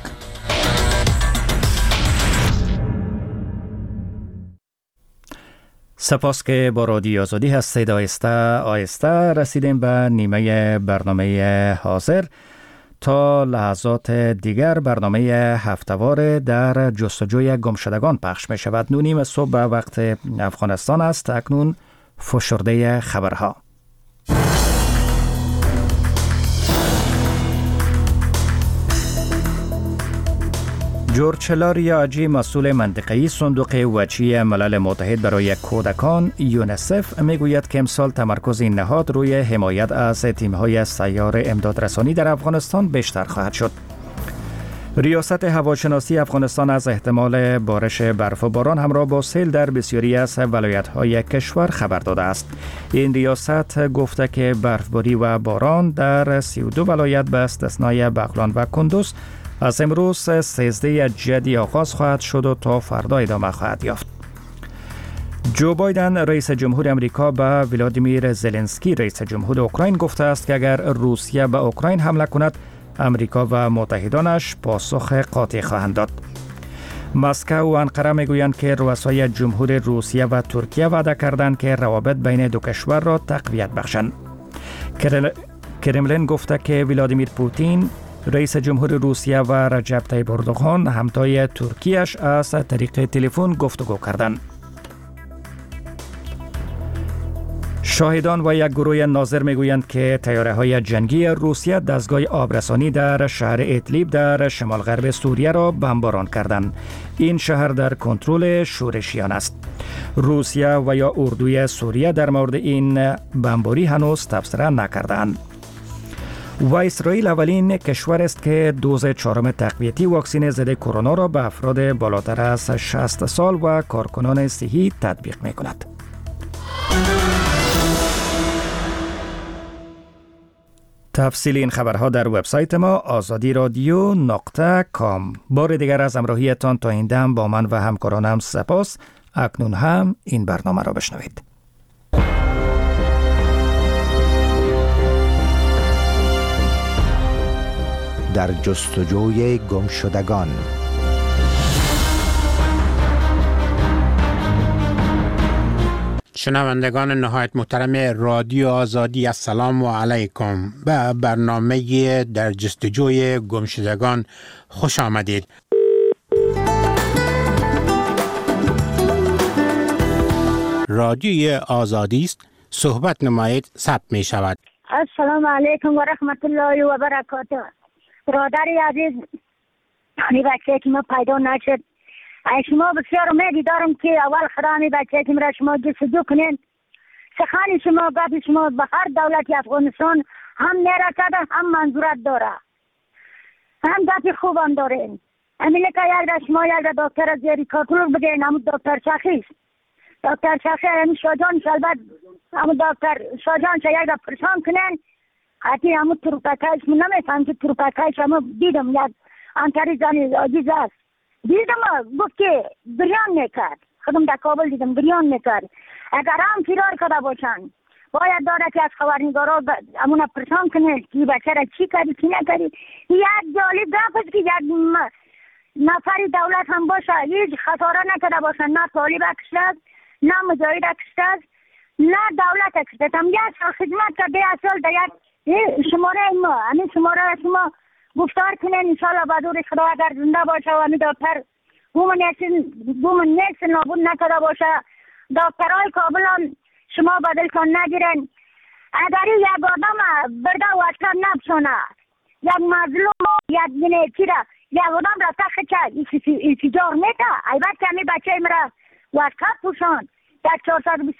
S2: سپاس که با رادیو آزادی هستید. آهسته آهسته رسیدیم به نیمه برنامه حاضر. تا لحظات دیگر برنامه هفته‌وار در جستجوی گمشدگان پخش می شود. نو نیم صبح به وقت افغانستان است. اکنون فشرده خبرها. جورج لاریا آجی، مسئول منطقه‌ای صندوق وچی ملل متحد برای کودکان یونسف، میگوید که امسال تمرکز این نهاد روی حمایت از تیم‌های سیار امدادرسانی در افغانستان بیشتر خواهد شد. ریاست هواشناسی افغانستان از احتمال بارش برف و باران همراه با سیل در بسیاری از ولایت‌های کشور خبر داده است. این ریاست گفته که برفباری و باران در سی و دو ولایت به استثنای بغلان و کندوز از امروز سیزده جدی آغاز خواهد شد و تا فردا ادامه خواهد یافت. جو بایدن رئیس جمهور امریکا به ولادیمیر زلنسکی رئیس جمهور اوکراین گفته است که اگر روسیه به اوکراین حمله کند، امریکا و متحدانش پاسخ قاطع خواهند داد. مسکو و انقره میگویند که رؤسای جمهور روسیه و ترکیه وعده کردند که روابط بین دو کشور را تقویت بخشند. کرل... کرملین گفته که ولادیمیر پوتین رئیس جمهور روسیه و رجب طیب اردوغان همتای ترکیه‌اش از طریق تلفن گفتگو کردند. شاهدان و یک گروه ناظر میگویند که طیاره‌های جنگی روسیه دستگاه آبرسانی در شهر ادلیب در شمال غرب سوریه را بمباران کردند. این شهر در کنترل شورشیان است. روسیه و یا اردوی سوریه در مورد این بمباری هنوز تبصره نکردند. و اسرائیل اولین کشور است که دوز چهارم تقویتی واکسن ضد کرونا را به افراد بالاتر از شصت سال و کارکنان صحی تطبیق می کند. تفصیل این خبرها در وبسایت ما آزادی رادیو نقطه کام. بار دیگر از همراهیتان تا این دم با من و همکارانم سپاس. اکنون هم این برنامه را بشنوید.
S23: در جستجوی گمشدگان.
S14: شنوندگان نهایت محترم رادیو آزادی، السلام علیکم. به برنامه در جستجوی گمشدگان خوش آمدید. رادیوی آزادی است، صحبت نمایید، ثبت می شود.
S24: السلام علیکم و رحمت الله و برکاته. برادری عزیز، این بچه که ما پیدا نشد، شما بسیار امیدی دارم که اول خرامی بچه که مرا شما جستجو کنین. سخن شما گفت شما به هر دولت افغانستان هم نرسده هم منظورت داره، هم گفت خوب هم داره. امینه که یک را شما یک را دکتر از زیری کارکلور بگین، همون دکتر شخیص دکتر شخیص همون شاجان شلبت همون دکتر شاجان شا یک را پرسان کنین. حتی همون تروپکایش من نمیفهم که تروپکایش همون دیدم یک انتری زنی عزیز است، دیدم گفت که بریان میکرد، خودم در کابل دیدم بریان میکرد. اگر هم فرار کرده باشن باید داره که از خبرنگارا همون پرسان کنه که بچه را چی کردی چی نکردی. یک جالب گفت است که یک نفری دولت هم باشه هیچ خساره نکرده باشن، نه طالب اکشته است نه مجاهد اکشته است نه دولت اکشته است. هم یک سال خدمت کرده، یک سال در یک شماره ما همین شماره شما گفتار کنین انشاءالله به دور خدا اگر زنده باشه و همین دکتر بومن نیست نابود نکرده باشه. دکترهای کابل هم شما بدلتان نگیرن. اگر یک آدم برده واسه نبسونه یک مظلوم یک گنه چی را یک آدم را تخت چه انفجار میده البته همی بچه مرا واسه پوشان در چهارصد و بیست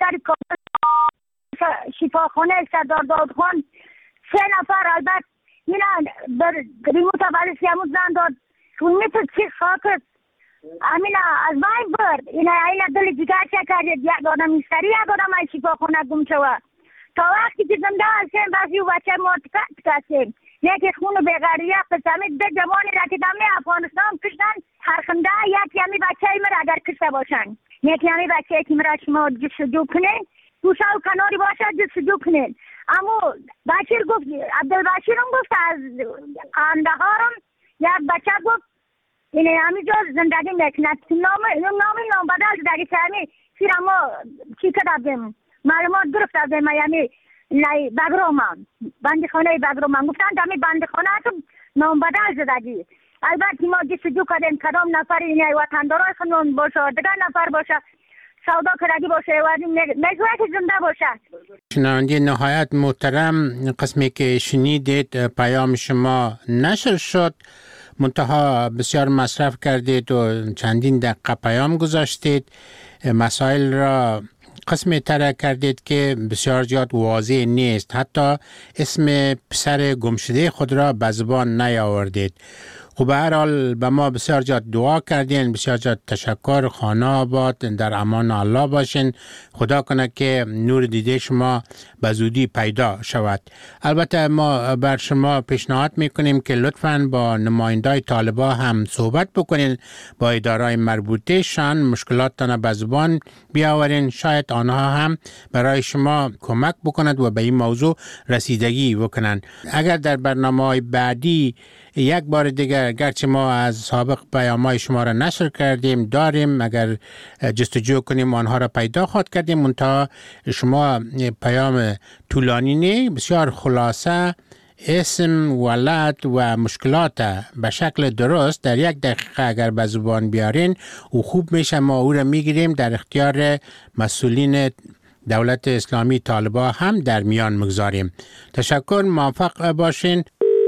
S24: شفاخانه سردار داود خان سه نفر البته اینا در ریموت بالی سیاموز زن داد سونی تو چی خاکت امینا از بین برد اینا اینا دل جگر چه کردید یک آدم میستری یک آدم های شفاخانه گم شود تا وقتی که زنده هستیم بسی و بچه ما تکت کسیم یکی خون بغیریه قسمی ده جوانی را که دمی افغانستان کشتن هرخنده یکی همی بچه ای مرا اگر کشته باشن یکی همی بچه ای که مرا شما جستجو کنین گوشه و کناری باشه جستجو کنین اما بشیر گفت عبدالبشیر هم گفت از قندهارم یک بچه گفت اینه همی جا زندگی میکند نام نام نام بدل زندگی چهمی سیر اما چی کردیم معلومات گرفت از میامی نه بگرومان بندی خانه بگرومان گفتن دمی بندی خانه تو نام بدل زدگی البته ما جستجو کردیم کدام نفر اینه وطندارای خانون باشه دیگر نفر باشه سودا کردگی باشه و نگوه که زنده باشه.
S14: شنونده نهایت محترم قسمی که شنیدید پیام شما نشر شد منتها بسیار مصرف کردید و چندین دقیقه پیام گذاشتید مسائل را قسمی تره کردید که بسیار زیاد واضح نیست حتی اسم پسر گمشده خود را به زبان نیاوردید خب به هر حال به ما بسیار زیاد دعا کردین بسیار زیاد تشکر خانه آباد در امان الله باشین خدا کنه که نور دیده شما به زودی پیدا شود البته ما بر شما پیشنهاد میکنیم که لطفاً با نمایندای طالبا هم صحبت بکنین با ادارای مربوطه شان مشکلاتتان به زبان بیاورین شاید آنها هم برای شما کمک بکند و به این موضوع رسیدگی بکنند اگر در برنامه‌های بعدی یک بار دیگر گرچه ما از سابق پیام‌های شما را نشر کردیم داریم اگر جستجو کنیم آنها را پیدا خواهد کردیم منتها شما پیام طولانی نه بسیار خلاصه اسم ولد و مشکلات به شکل درست در یک دقیقه اگر به زبان بیارین و خوب میشه ما او را میگیریم در اختیار مسئولین دولت اسلامی طالبا هم در میان مگذاریم تشکر موفق باشین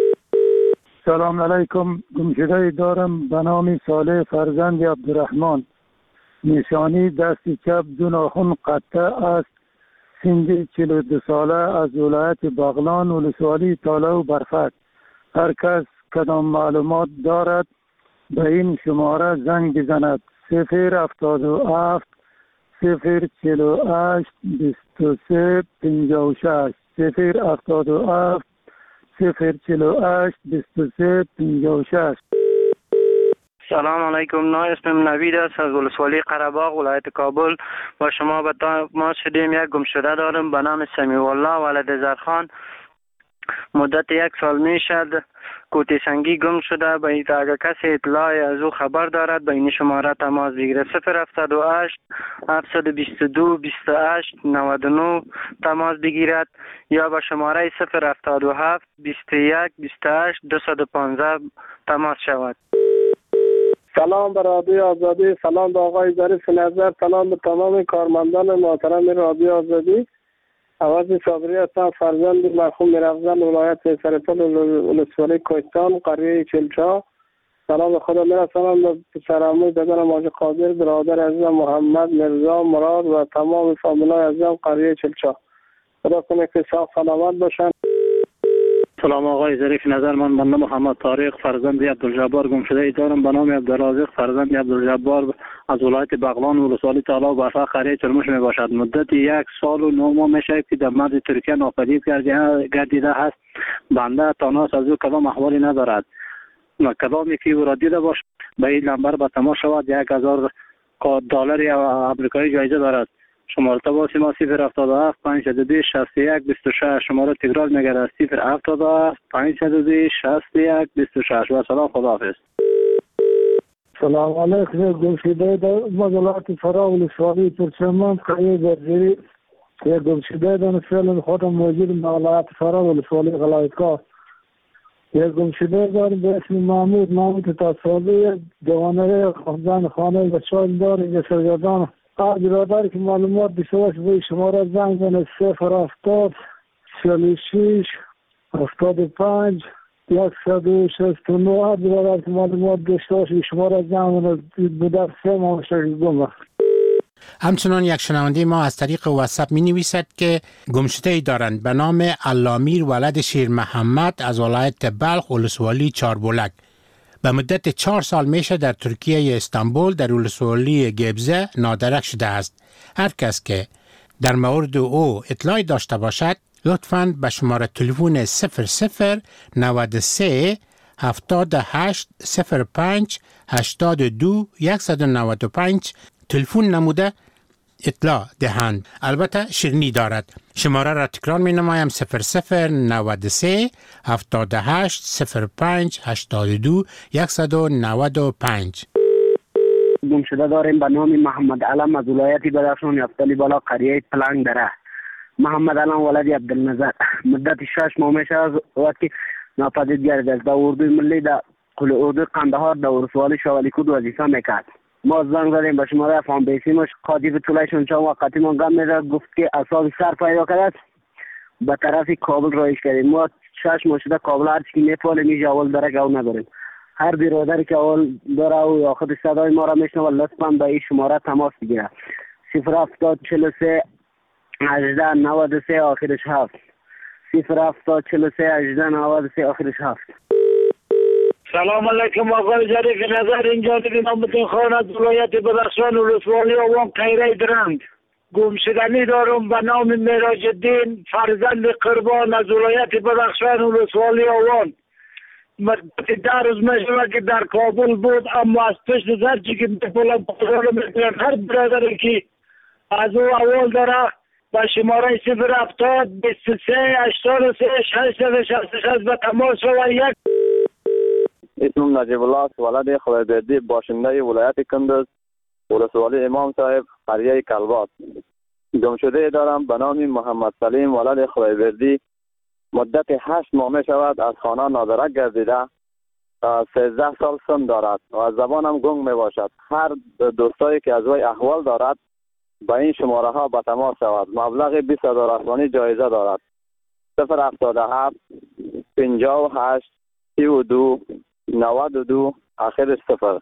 S1: سلام علیکم گمشده دارم به نام صالح فرزند عبدالرحمن نشانی دست چپ دو ناخن قطع است سن چهل و دو ساله از ولایت بغلان ولسوالی تالا و برفک هر کس کدام معلومات دارد به این شماره زنگ بزند صفر هفتاد و هفت صفر چهل و هشت بیست و سه پنجاه و شش صفر هفتاد و هفت صفر چهل و هشت بیست و سه پنجاه و شش.
S3: سلام علیکم نام اسمم نوید است از ولسوالی قره‌باغ ولایت کابل با شما به ما شدیم یک گمشده دارم به نام سمیع الله ولد زرخان مدت یک سال می شد کوتی سنگی گم شده به اگر کسی اطلاع از او خبر دارد به این شماره تماس بگیره صفر هفتاد و هشت هفتصد و بیست و دو بیست و هشت نود و نه تماس بگیرد یا به شماره صفر هفتاد و هفت بیست و یک بیست و هشت دویست و پانزده تماس شود.
S7: سلام به رادیو آزادی سلام به آقای ظریف نظر سلام به تمام کارمندان محترم رادیو آزادی عوض صابری هستم فرزند مرحوم میرافزن ولایت سرپل ولسوالی کوهستان قریه چلچا سلام به خدا میرسانم به پسرعموی دادن ماج قادر برادر عزیزم محمد مرزا مراد و تمام فامیلای عزیزم قریه چلچا خدا کنه که صاف سلامت باشن.
S8: سلام آقای ظریف نظر من بنده محمد طارق فرزند عبدالجبار گمشده ای دارم به نام عبدالرازق فرزند عبدالجبار از ولایت بغلان ولسوالی تالا و برفق قریه چرموش می باشد مدت یک سال و نه ماه میشه که در مرز ترکیه ناپدید گردیده هست بنده تاناس از او کدام احوالی ندارد کدامی که او را دیده باش به این نمبر به تماس شود یک هزار دلار آمریکایی جایزه دارد شماره تماس ما صفر هفتاد و هفت پانصد و بیست شصت و یک بیست و شش شماره تکرار میگرد صفر هفتاد و هفت پانصد و بیست شصت و یک بیست و شش و سلام خداحافظ.
S1: سلام علیکم گمشده در ولایت فرا ولسوالی ترکمن قریه برجری یک گمشده در فعلا خودم موجود در ولایت فرا ولسوالی غلایتگاه یک گمشده دارم به اسم محمود محمود تصاوی جوانه خزان خانه بچه‌ای دارم یک سرگردان برادر که معلومات بسیارش به شماره زنگ زنه صفر هفتاد
S7: چهل و شش هفتاد و پنج صد و شصت و نه. عبد برادر که معلومات داشته باشی شما را زمان بودر سه ماه شکل گم.
S14: همچنان یک شنونده ما از طریق واتساپ می نویسد که گمشده ای دارند به نام علامیر ولد شیر محمد از ولایت بلخ ولسوالی چاربولک. به مدت چهار سال میشه در ترکیه استانبول در ولسوالی گبزه نادرک شده است. هر کس که در مورد او اطلاعی داشته باشد لطفاً به شماره تلفن صفر صفر نود و سه هفتاد و هشت صفر پنج هشتاد و دو صد و نود و پنج تلفن نموده اطلاع دهند. البته شیرینی دارد. شماره را تکرار می نمایم صفر صفر نود و سه هفتاد و هشت صفر پنج هشتاد و دو صد و نود و پنج.
S5: گمشده داریم به نام محمد علم از ولایت بدخشان یفتلی بالا قریه پلنگ دره. محمد علم ولد عبدالنظر مدت شش ماه میشه از وقتی ناپدید گردیده است. در اردوی ملی در قل اردوی قندهار در ولسوالی شاولیکود وظیفه میکرد. ما زنگ زدیم به شماره فام بیسیمش قاطی طولشون چند وقتی من گم میده گفت که اصاب سر پیدا کرد به طرف کابل رایش کردیم. ما شش ماه شده کابل هرچی که میپاله میشه اول درک او نداریم. هر برادری که اول داره او یا خود صدای ما را میشنوه لطفا به این شماره تماس بگیره. صفر هفتاد چهل و سه هجده نود و سه آخرش هفت. صفر هفتاد چهل و سه هجده نود و سه آخرش هفت.
S7: سلام علیکم آقای ظریف نظر. اینجا دیگه نامتون خان از ولایت بدخشان ولسوالی آوان قیره درند. گمشدنی دارم به نام معراج الدین فرزند قربان از ولایت بدخشان ولسوالی آوان. مدت ده روز میشه که در کابل بود اما از پشت زرچی که میپولم پاسال میکنم. هر برادری که از او اول داره با شماره صفر هفتاد بیست و سه هشتاد و سه هشتصد و شصت و شش به تماس و یک.
S10: اسمم نجیب الله است، ولد خدایبردی، باشنده ولایت کندز ولسوالی امام صاحب قریه کلبات. گمشده دارم به نام محمد سلیم ولد خدایبردی. مدت هشت ماه می شود از خانه نادرک گردیده. سیزده سال سن دارد و از زبانم گنگ می باشد. هر دوستایی که از وی احوال دارد با این شماره ها به تماس شود. مبلغ بیست هزار افغانی جایزه دارد. صفر هفتاد و هفت پنجاه و هشت سی و دو نود و دو آخرش صفر.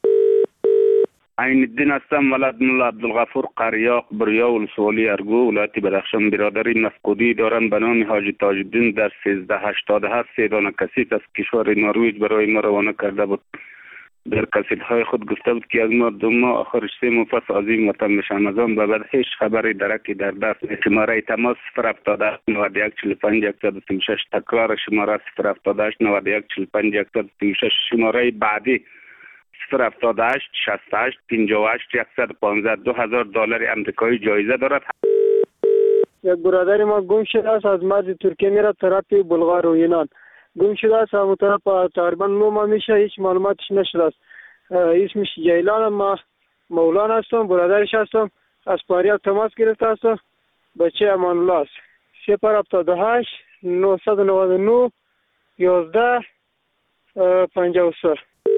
S11: عین الدین هستم، ولد ملا عبدالغفور قریاق بریا ولسوالی ارگو ولایت بدخشان. برادری مفقودی دارم به نام حاجی تاج الدین در سیزده هشتاد و هفت سه دانه کسیت از کشور نروژ برای ما روانه کرده بود. در کسیت های خود گفته بود که از ما دو ماه آخرش سه ماه پس عظیم وطن میشم. از آن به بعد هیچ خبری درکی در دست. شماره تماس صفر هفتاد و هشت نود و یک چهل و پنج صد و سی و شش. تکرار شماره صفر هفتاد و هشت نود و یک چهل و پنج صد و سی و شش. شماره بعدی صفر هفتاد و هشت شصت و هشت پنجاه و هشت صد و پانزده. دو هزار دلار آمریکایی جایزه دارد.
S7: یک برادر ما گم شده است، از مرز ترکیه میره طرف بلغار و یونان. گم شده است، اون طرف تقریبا نو ماه میشه، هیچ معلوماتش نشده است. اسمش جیلان، ما مولانا هستم، برادرش هستم. از پاریاب تماس گرفته هستم. بچه امان الله است. صفر هفتاد و هشت نهصد و نود و نه یازده پنجاه و سه.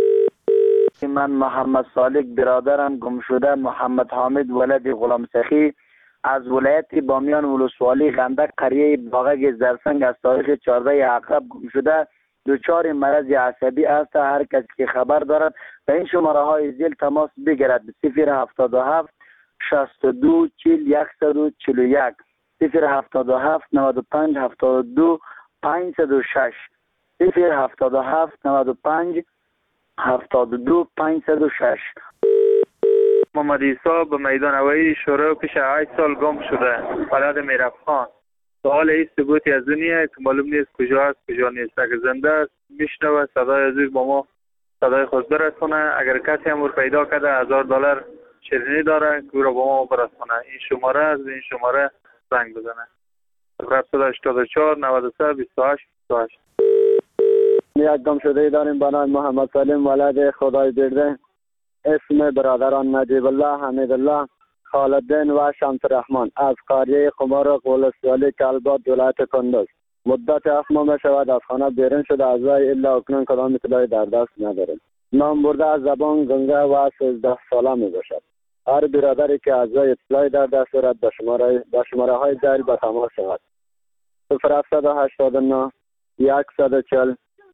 S10: من محمد صالح برادرم گم شده محمد حامد ولد غلام سخی از ولایت بامیان ولسوالی غندک قریه باغک زرسنگ از تاریخ چهارده عقرب گم شده. دچار مرض عصبی است. هر کسی که خبر دارد به این شماره های زیل تماس بگیرد. صفر هفتاد و هفت شصت و دو چهل صد و چهل و یک. صفر هفتاد و هفت نود و پنج هفتاد و دو پانصد و شش. صفر هفتاد و هفت نود و پنج هفتاد و دو پانصد و شش.
S3: محمد عیسی به میدان هوایی شروع پیش هشت سال گم شده. بلد میرفخان. سوال این ثبوتی از دنیا که معلوم نیست کجا است کجا نیست. اگر زنده است میشنوه صدای عزیز با ما صدای خود برسونه. اگر کسی هم پیدا کرده هزار دلار شیرینی داره که او را با ما برسونه. این شماره از این شماره زنگ بزنه. صفر هشتاد و چهار نود و سه بیست و هشت بیست و هشت.
S10: یک گم شده داریم به نام محمد سلیم ولد خدای برده. اسم برادران نجیب الله، حمید الله، خالدین و شمس رحمان از قریه قمارق ولسوالی کلبات ولایت کندز. مدت هفت ماه می شود از خانه بیرون شده. از وی الا اکنون کدام اطلاعی در دست نداریم. نام برده از زبان گنگه و سیزده ساله می باشد. هر برادری که از وی اطلاعی در دست دارد به شماره به شماره های زیر به تماس شود. صفر هفتصد و هشتاد و نه صد و چهل.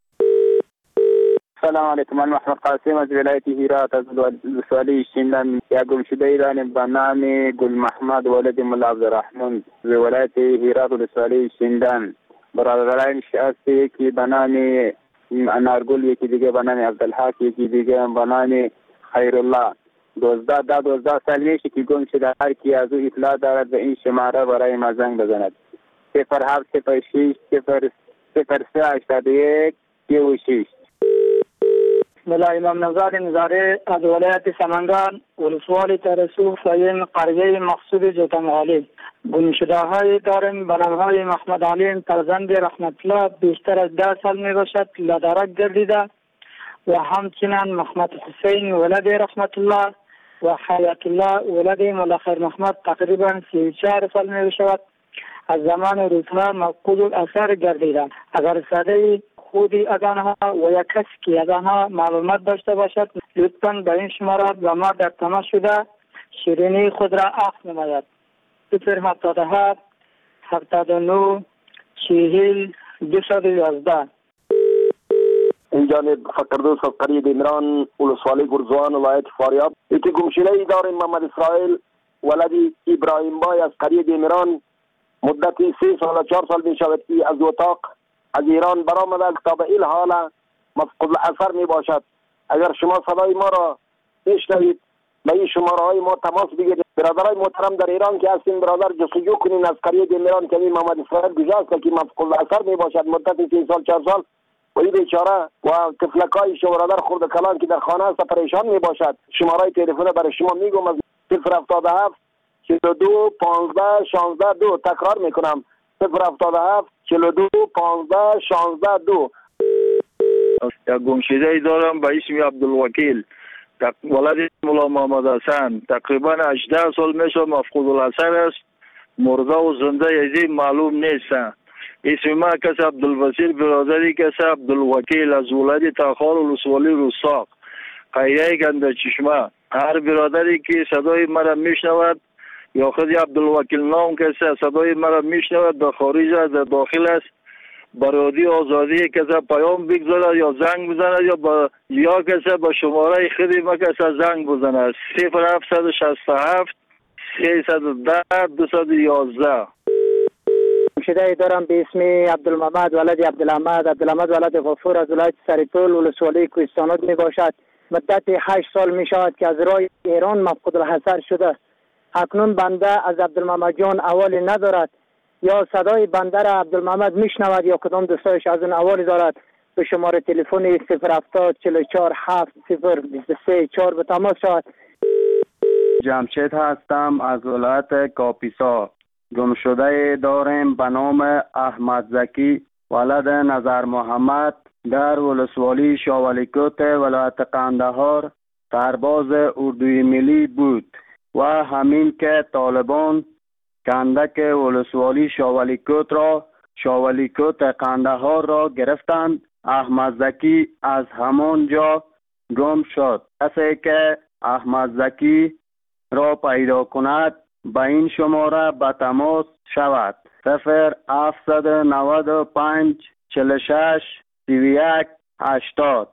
S10: سلام علیکم، من محمد قاسم از ولایت هرات از ولسوالی شیندن. یا گمشده ایران به نام گل محمد ولد ملا عبدالرحمن از ولایت هرات ولسوالی شیندن. برادران شخصی که به نام انارگل، یکی دیگه به نام عبدالحق، یکی دیگه به نام خیرالله. دوزده ده دوزده سال میشه که گم شده. هر کی از او اطلاع دارد به این شماره برای ما زنگ بزند. صفر هفت صفر شش صفر صفر سه هشتاد و یک سی و شش.
S7: ملا امام نژاد نظاری از ولایت سمنگان ولسوالی ترسو فیم قریه مقصود جوتمغالی. گمشده های داریم به نام های محمد علی فرزند رحمت الله، بیشتر از ده سال می باشد لدرک گردیده، و همچنین محمد حسین ولد رحمت الله و حیات الله ولد ملا خیر محمد تقریبا سی و چهار سال می باشد. از زمان روزها مفقود الاثر گردیده. اگر صدای خودی از آنها و یک کسی که از آنها معلومات داشته باشد لطفاً به این شماره با ما در تماس شده شیرینی خود را اخذ نماید. صفر هفتاد و هفت هفتاد و نه چهل دویست و یازده.
S4: این جانب فقردوس از قریه دیمران ولسوالی گرزوان ولایت فاریاب. یکی گمشده ای داریم محمد اسرائیل ولدی ابراهیم بای از قریه دیمران. مدتی سه سال و چهار سال می شود که از اتاق از ایران برآمده تا به این حال مفقود الاثر می باشد. اگر شما صدای ما را بشنوید به این شماره های ما تماس بگیرید. برادرای محترم در ایران که هستین برادر جستجو کنین از قریه دیمران که این محمد اسرائیل کجاست که مفقود الاثر می باشد مدت سه سال چهار سال. و این بیچاره و طفلکای شو برادر خورده کلان که در خانه است پریشان می باشد. شماره تلفن برای شما میگم از صفر هفتاد و هفت چهل و دو پانزده شانزده دو. تکرار میکنم صفر هفتاد و هفت چهل و دو پانزده شانزده دو.
S6: یک گمشده ای دارم به اسم عبدالوکیل ولد مولا محمد حسن. تقریبا هجده سال میشه مفقود الاثر است. مرده و زنده یزی معلوم نیست. اسم ما کس عبدالوسیل برادری کس عبدالوکیل از ولد تاخار ولسوالی رستاق قریه گنده چشمه. هر برادری که صدای مرا میشنود یا خود عبدالوکیل نام کسی صدای مرا میشنود در خارج از داخل است برادی آزادی کسی پیام بگذارد یا زنگ بزند یا با یا کسی با شماره خودی ما کسی زنگ بزند. صفر هفتصد و شصت و هفت سیصد و ده دویست و یازده.
S7: گمشده دارم به اسم عبدالمحمد ولد عبدالحمد. عبدالحمد ولد غفور از ولایت سرپل ولسوالی کوهستانات می باشد. مدت هشت سال می شود که از راه ایران مفقود الحضر شده. اکنون بنده از عبدالمحمد جان اوالی ندارد یا صدای بنده را عبدالمحمد میشنود یا کدام دوستایش از اون اوالی دارد. به شماره تلفن صفر هفتاد چهل و چهار هفت صفر بیست و سه چهار به تماس شود.
S12: جمشید هستم از ولایت کاپیسا. گمشده داریم به نام احمد زکی ولد نظر محمد در ولسوالی شاولیکوت ولایت قندهار سرباز اردوی ملی بود و همین که طالبان کندک ولسوالی شاولیکوت را شاولیکوت قندهار را گرفتند. احمد زکی از همان جا گم شد. کسی که احمد زکی را پیدا کند به این شماره به تماس شود. صفر هفتصد و نود و پنج چهل و شش سی و یک هشتاد.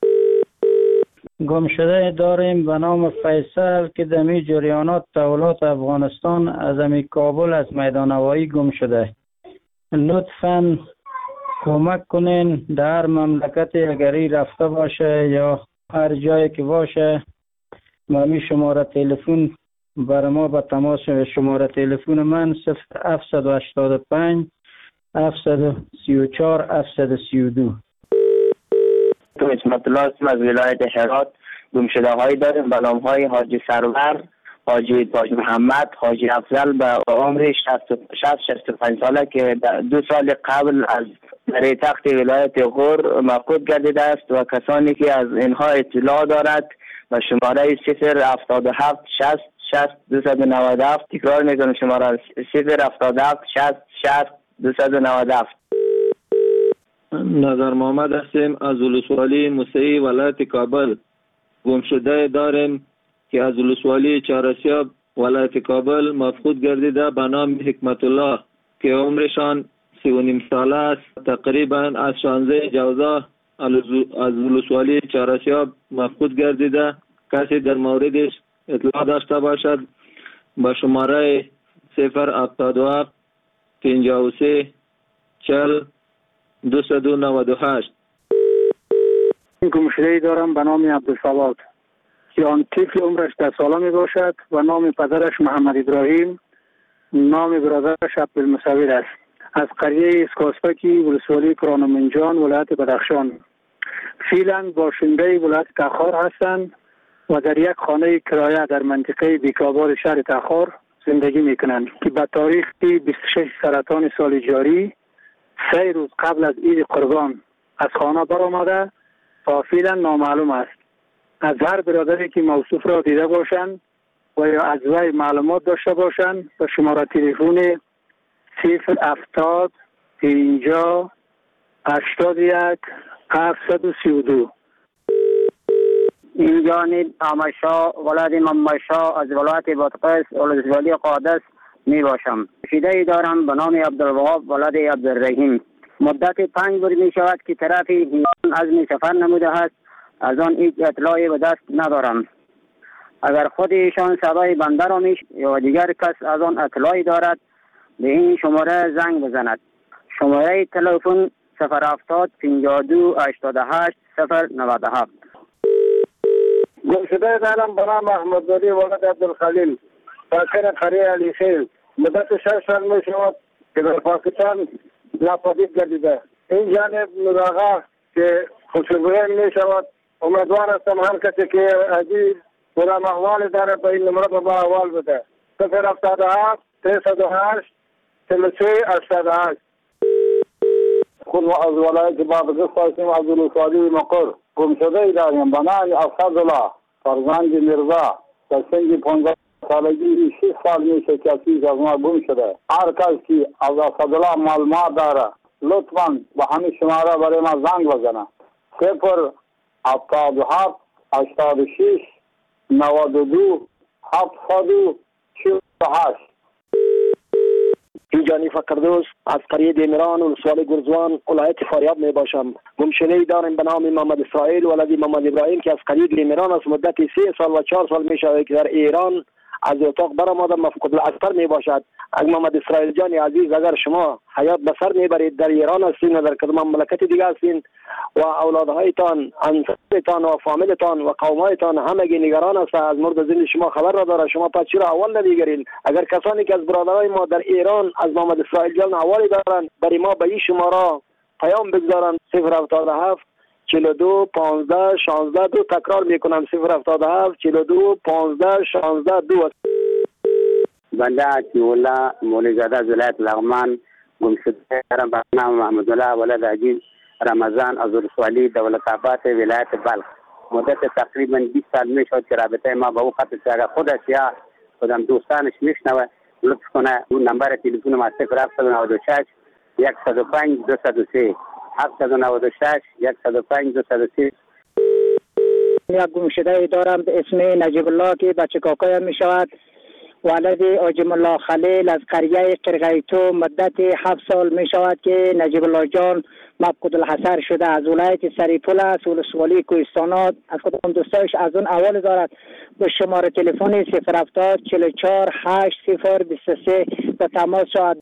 S13: گمشده داریم به نام فیصل که دمی جریانات تولات افغانستان از امی کابل از میدان هوایی گم شده. لطفاً کمک کنین در مملکت اگری رفته باشه یا هر جایی که باشه مامی شماره تلفن برای ما به تماس شده. شماره تلفن من صفر هفتصد و هشتاد و پنج هفتصد و سی و چهار هفتصد و سی و دو.
S25: تو اسمت الله اسم از ولایت هرات. گمشده هایی داریم به نام های حاجی سرور، حاجی تاج محمد، حاجی افضل به عمر شصت شصت و پنج ساله که دو سال قبل از در تخت ولایت غور مفقود گردیده است و کسانی که از اینها اطلاع دارد و شماره صفر هفتاد و هفت شصت شصت دویست و نود و هفت. تکرار میکنم شماره صفر هفتاد و هفت شصت شصت دویست و نود و هفت.
S26: نظر محمد هستیم از ولسوالی موسعی ولایت کابل. گمشده داریم که از ولسوالی چهارسیاب ولایت کابل مفقود گردیده به نام حکمت الله که عمرشان سی و نیم ساله است. تقریبا از شانزده جوزا از ولسوالی چهارسیاب مفقود گردیده. کسی در موردش اطلاع داشته باشد با شماره صفر هفتاد و هفت پنجاه و سه چهل دویست و نود و هشت.
S7: گمشده‌ای دارم به نام عبدالصواد که آن طفل عمرش ده ساله می باشد و نام پدرش محمد ابراهیم، نام برادرش عبدالمصور است. از قریه اسکاسپکی ولسوالی کرانمنجان ولایت بدخشان. فعلا باشنده ولایت تخار هستند و در یک خانه کرایه در منطقه بیکابار شهر تخار زندگی می کنند که به تاریخ بیست و شش سرطان سال جاری سه روز قبل از عید قربان از خانه برآمده تا فعلا نامعلوم است. از هر برادری که موصوف را دیده باشند و یا از وی معلومات داشته باشند به شماره تلفن صفر هفتاد پنجاه هشتاد و یک هفتصد و سی و دو.
S9: این جانب آمشا ولد ممشا از ولایت بادغیس ولسوالی قادس می باشم. شیده دارم به نام عبدالوهاب ولد عبدالرحیم. مدت پنج بار می شود که طرف ایران عزم سفر نموده است. از آن هیچ اطلاعی به دست ندارم. اگر خود ایشان صدای بنده را میش یا دیگر کس از آن اطلاعی دارد به این شماره زنگ بزند. شماره تلفن صفر هفتاد پنجاه و دو هشتاد و هشت صفر نود و هفت.
S7: گمشده دارم به نام احمدزاده ولد عبدالخلیل ساکن قریه علیخیل. مدت شش سال می شود که در پاکستان ناپدید گردیده. این جانب نوراغا که خوشبویی می شود. امیدوار هستم هر کسی که عزیز ولم احوال داره به این نمره با احوال بده. صفر هفتاد و هفت سیصد و هشت چهل و سه هشتاد و هشت.
S15: خود از ولایت بادغیس هستیم از ولسوالی مقر. گمشده ای داریم به نام اسدالله فرزند میرزا در سن پانزده سالگی شش سال میشه که از ما گم شده. هر کس که از اسدالله معلومات داره لطفاً به همین شماره برای ما زنگ بزنه. صفر هفتاد و هفت هشتاد و شش نود و دو هفتصد و چهل و هشت.
S4: اینجانی فقردوس از قریه دیمران ولسوالی گرزوان ولایت فاریاب می باشم. گمشده‌ای دارم به نام محمد اسرائیل ولد محمد ابراهیم که از قریه دیمران از مدت سه سال و چهار سال می شود که در ایران از اتاق برآمده مفقود الاسر می باشد. اگر محمد اسرائیل جان عزیز اگر شما حیات به سر میبرید در ایران هستین و در کدام مملکت دیگه هستین و اولادهایتان انصارتان و فامیلتان و قومایتان همگی نگران است از مورد زندگی شما خبر را داره، شما پس چرا اول نمیگیرین؟ اگر کسانی که از برادرای ما در ایران از محمد اسرائیل جان حوالی دارن برای ما به این شماره پیام بگذارن. صفر هفتاد و هفت چهل و دو پانزده شانزده دو. تکرار میکنم صفر هفتاد و هفت چهل و دو پانزده شانزده دو.
S5: بنده عطی‌الله مولوی‌زاده از ولایت لغمان گمشده دارم به نام محمدالله ولد عزیز رمضان از ولسوالی دولت‌آباد ولایت بلخ. مدت تقریبا بیست سال می شد که رابطه ما با او قطع شد. اگر خودش یا خودم دوستانش میشنوه لطف کنه اون نمبر تلفن ما صفر هفتصد و نود و شش صد و پنج دویست و سه هفتصد و نود و شش صد و پنج دویست و سه.
S7: یک گمشده دارم به اسم نجیب الله که بچه کاکایم می شود. ولد آجم الله خلیل از قریه قرغیتو. مدت هفت سال می شود که نجیب الله جان مفقود الحصر شده. از ولایت سریپول است ولسوالی کوهستانات. از کدام دوستایش از اون اول دارد به شماره تلفن صفر هفتاد چهل و چهار هشت صفر بیست و سه به تماس شد.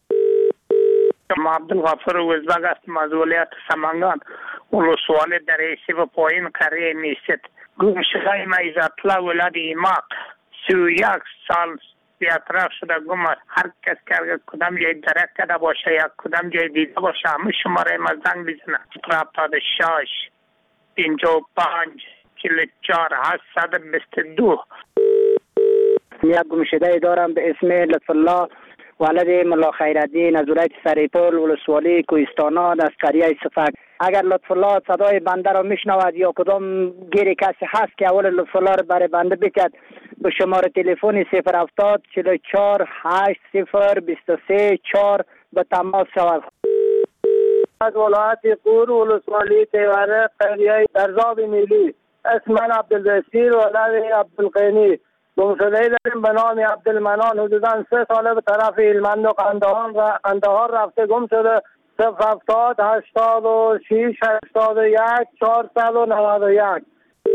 S16: ما عبدالغفور وزبگ هستم از ولایت سمنگان ولسوالی در ایسی و پایین قریه میست. گمشده ما عزت‌الله ولد ایماق سی و یک سال بیاطراف شده گم است. هر کس که اگر کدام جای درک کرده باشه یا کدام جای دیده باشه همه شماره ما زنگ بزنه. هفتاد و شش پنجاه و پنج چهل و چهار هشتصد و بیست و دو.
S7: یک گمشده دارم به اسم لطف الله ولد ملا خیرالدین از ولایت سریپول ولسوالی کوهستانات از قریه صفک. اگر لطف الله صدای بنده را میشنود یا کدام گیر کسی هست که اول لطف الله را برای بنده بکرد به شماره تلفن صفر هفتاد چهل و چهار هشت صفر بیست و سه چهار به تماس شود.
S17: از ولایت قور ولسوالی تیوره قریه درزاب میلی اسم من عبدالبصیر ولد عبدالقینی. گمشده‌ای داریم به نام عبدالمنان حدودا سه ساله به طرف هلمند و قندهار و قندهار رفته گم شده. صفر هفتاد هشتاد و شیش هشتاد و یک چهارصد و نود و یک.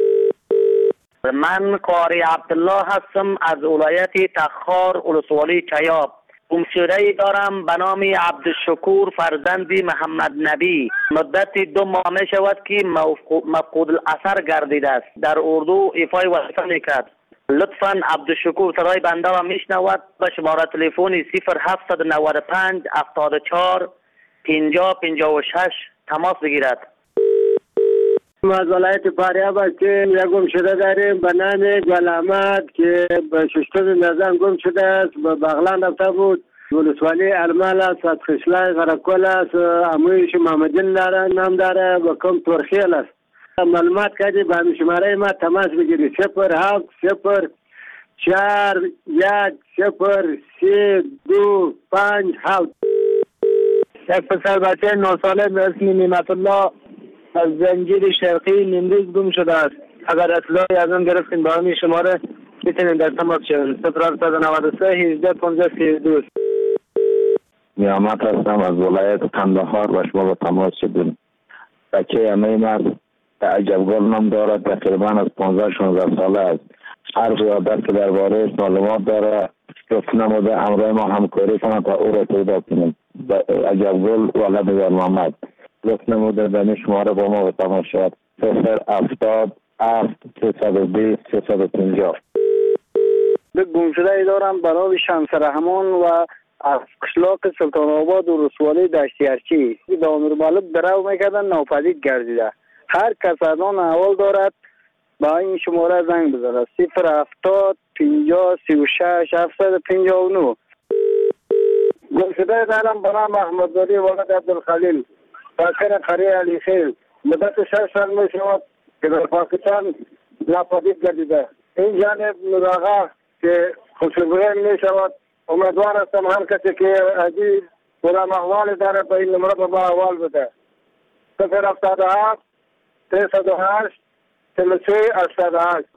S2: من قاری عبدالله هستم از ولایت تخار ولسوالی چیاب. گمشده دارم به نام عبدالشکور فرزند محمد نبی. مدت دو ماه می شود که مفقود الاثر گردیده است. در اردو ایفای وظیفه میکرد. لطفاً عبدالشکور صدای بنده را میشنود. به شماره تلفن صفر هفت نه پنج هفتاد و چهار پنجاه پنجاه و شش تماس بگیرد.
S17: ما از ولایت فاریاب هستیم. یک گم شده داریم به نام گل احمد که به ششتم نظام گم شده است. به بغلان رفته بود. ولسوالی ارمال است، از خشلای غرقل است، امویش محمدین داره نام داره و کم ترخیل است. معلومات کردی به همین شماره ما تماس بگیری. صفر هفت صفر چهار یک صفر سه دو پنج هفت. یک پسر بچه نو ساله به اسم نعمت الله از زنجیر شرقی نیمروز گم شده است. اگر اطلاعی از آن گرفتین با همین شماره میتونین در تماس شوید. صفر هفت نه سه هجده پانزده سی دو.
S18: نیامت هستم از ولایت قندهار و شما با تماس شدیم. بچه همه مرد عجبگل نام دارد. تقریبا از پانزده شانزده ساله است. هر یادت که درباره معلومات داره گفت نموده امروز ما همکاری کنند تا او را پیدا کنیم. عجبگل ولد در محمد گفت نموده به شماره با ما به تماس شد. صفر هفتاد هفت سیصد و بیست سیصد و پنجاه.
S17: به گمشده دارم برای شمس رحمان و از قشلاق سلطان آباد و رسوالی دشتی ارچی به امیر مالک درو میکردن ناپدید گردیده. هر کس از آن احوال دارد با این شماره زنگ بزنه. صفر هفتاد پنجاه سی و شش هفتصد پنجاه و نه.
S19: گمشده دارم به نام احمدزاده ولد عبدالخلیل ساکن قریه علی خیل. مدت شش سال می شود که در پاکستان ناپدید گردیده. این جانب نوراغا که خوشبویه می شود. امیدوار هستم هر کسی که عزیز کدام احوال داره به این نمره با احوال بده. صفر هفتاد و هفت سیصد و هشت چهل و سه هشتاد و هشت.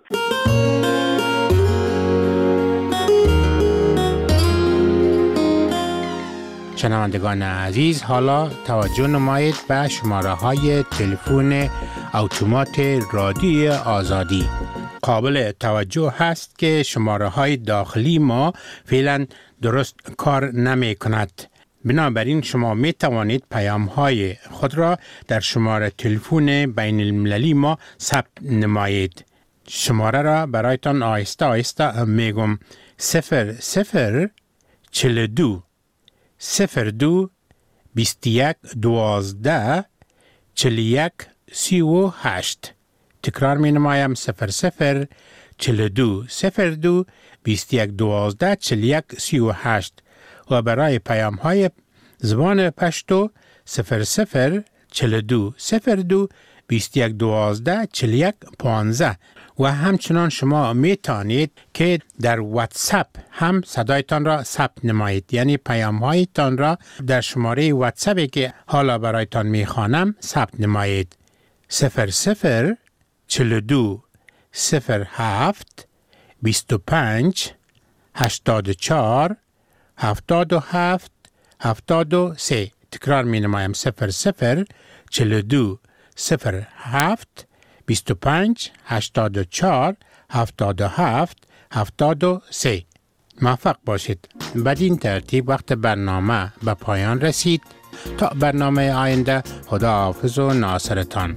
S14: شنوندگان عزیز، حالا توجه نمایید به شماره های تلفن اتومات رادیو آزادی. قابل توجه هست که شماره های داخلی ما فعلا درست کار نمی کند. بنابراین شما می توانید پیام های خود را در شماره تلفن بین المللی ما ثبت نمایید. شماره را برایتان آهسته آهسته می گم. صفر صفر چل دو صفر دو بیست یک دوازده چل یک سی و هشت. تکرار می نمایم. صفر صفر چل دو صفر دو بیست یک دوازده چل یک سی و هشت. و برای پیام های زبان پشتو صفر صفر چل دو صفر دو بیست یک دوازده چل یک پانزده. و همچنان شما می توانید که در واتساپ هم صدایتان را ثبت نمایید، یعنی پیام هایتان را در شماره واتساپی که حالا برایتان می خوانم ثبت نمایید. صفر صفر چل دو صفر هفت بیست و پنج هشتاد و چهار هفتاد و هفت هفتاد و سه. تکرار می نمایم. صفر صفر چل دو صفر هفت بیست و پنج هشتاد و چهار هفتاد و هفت هفتاد و سه. موفق باشید. بدین ترتیب وقت برنامه به پایان رسید. تا برنامه آینده، خدا حافظ و ناصرتان.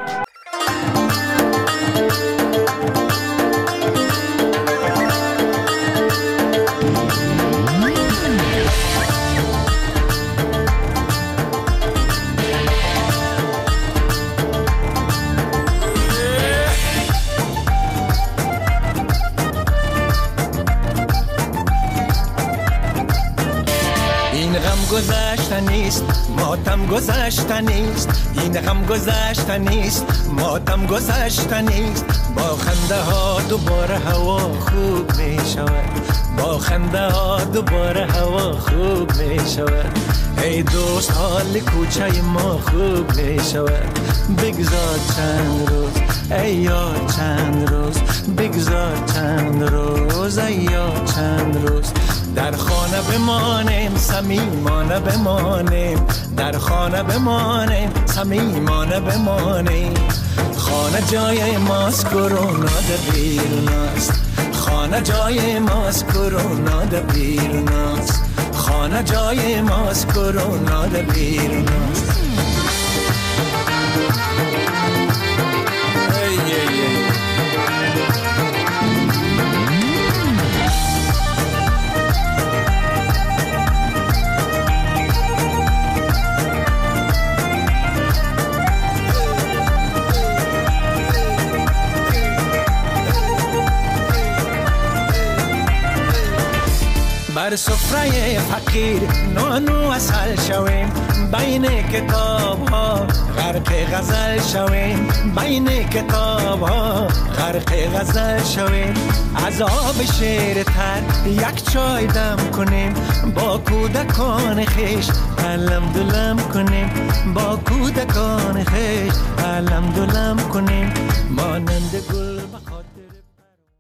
S20: گذشته نیست، ماتم گذشته نیست. این غم گذشته نیست، ماتم گذشته نیست. با خنده ها دوباره هوا خوب می شود. با خنده ها دوباره هوا خوب می شود. ای دوست حال کوچه ما خوب می شود. بگذار چند روز ای یاد چند روز. بگذار چند روز ای یاد چند روز. در در خانه بمانیم صمیمانه بمانیم در خانه بمانیم صمیمانه بمانیم خانه جای ماست کرونا در بیروناست خانه جای ماست کرونا در بیروناست خانه جای ماست کرونا در بیروناست بر سفره فقیر نانو اصل شویم بین کتاب ها غرق غزل شویم بین کتاب ها غرق غزل شویم از آب شیر تر یک چای دم کنیم با کودکان خیش علم دلم کنیم با کودکان خیش علم دلم کنیم مانند گل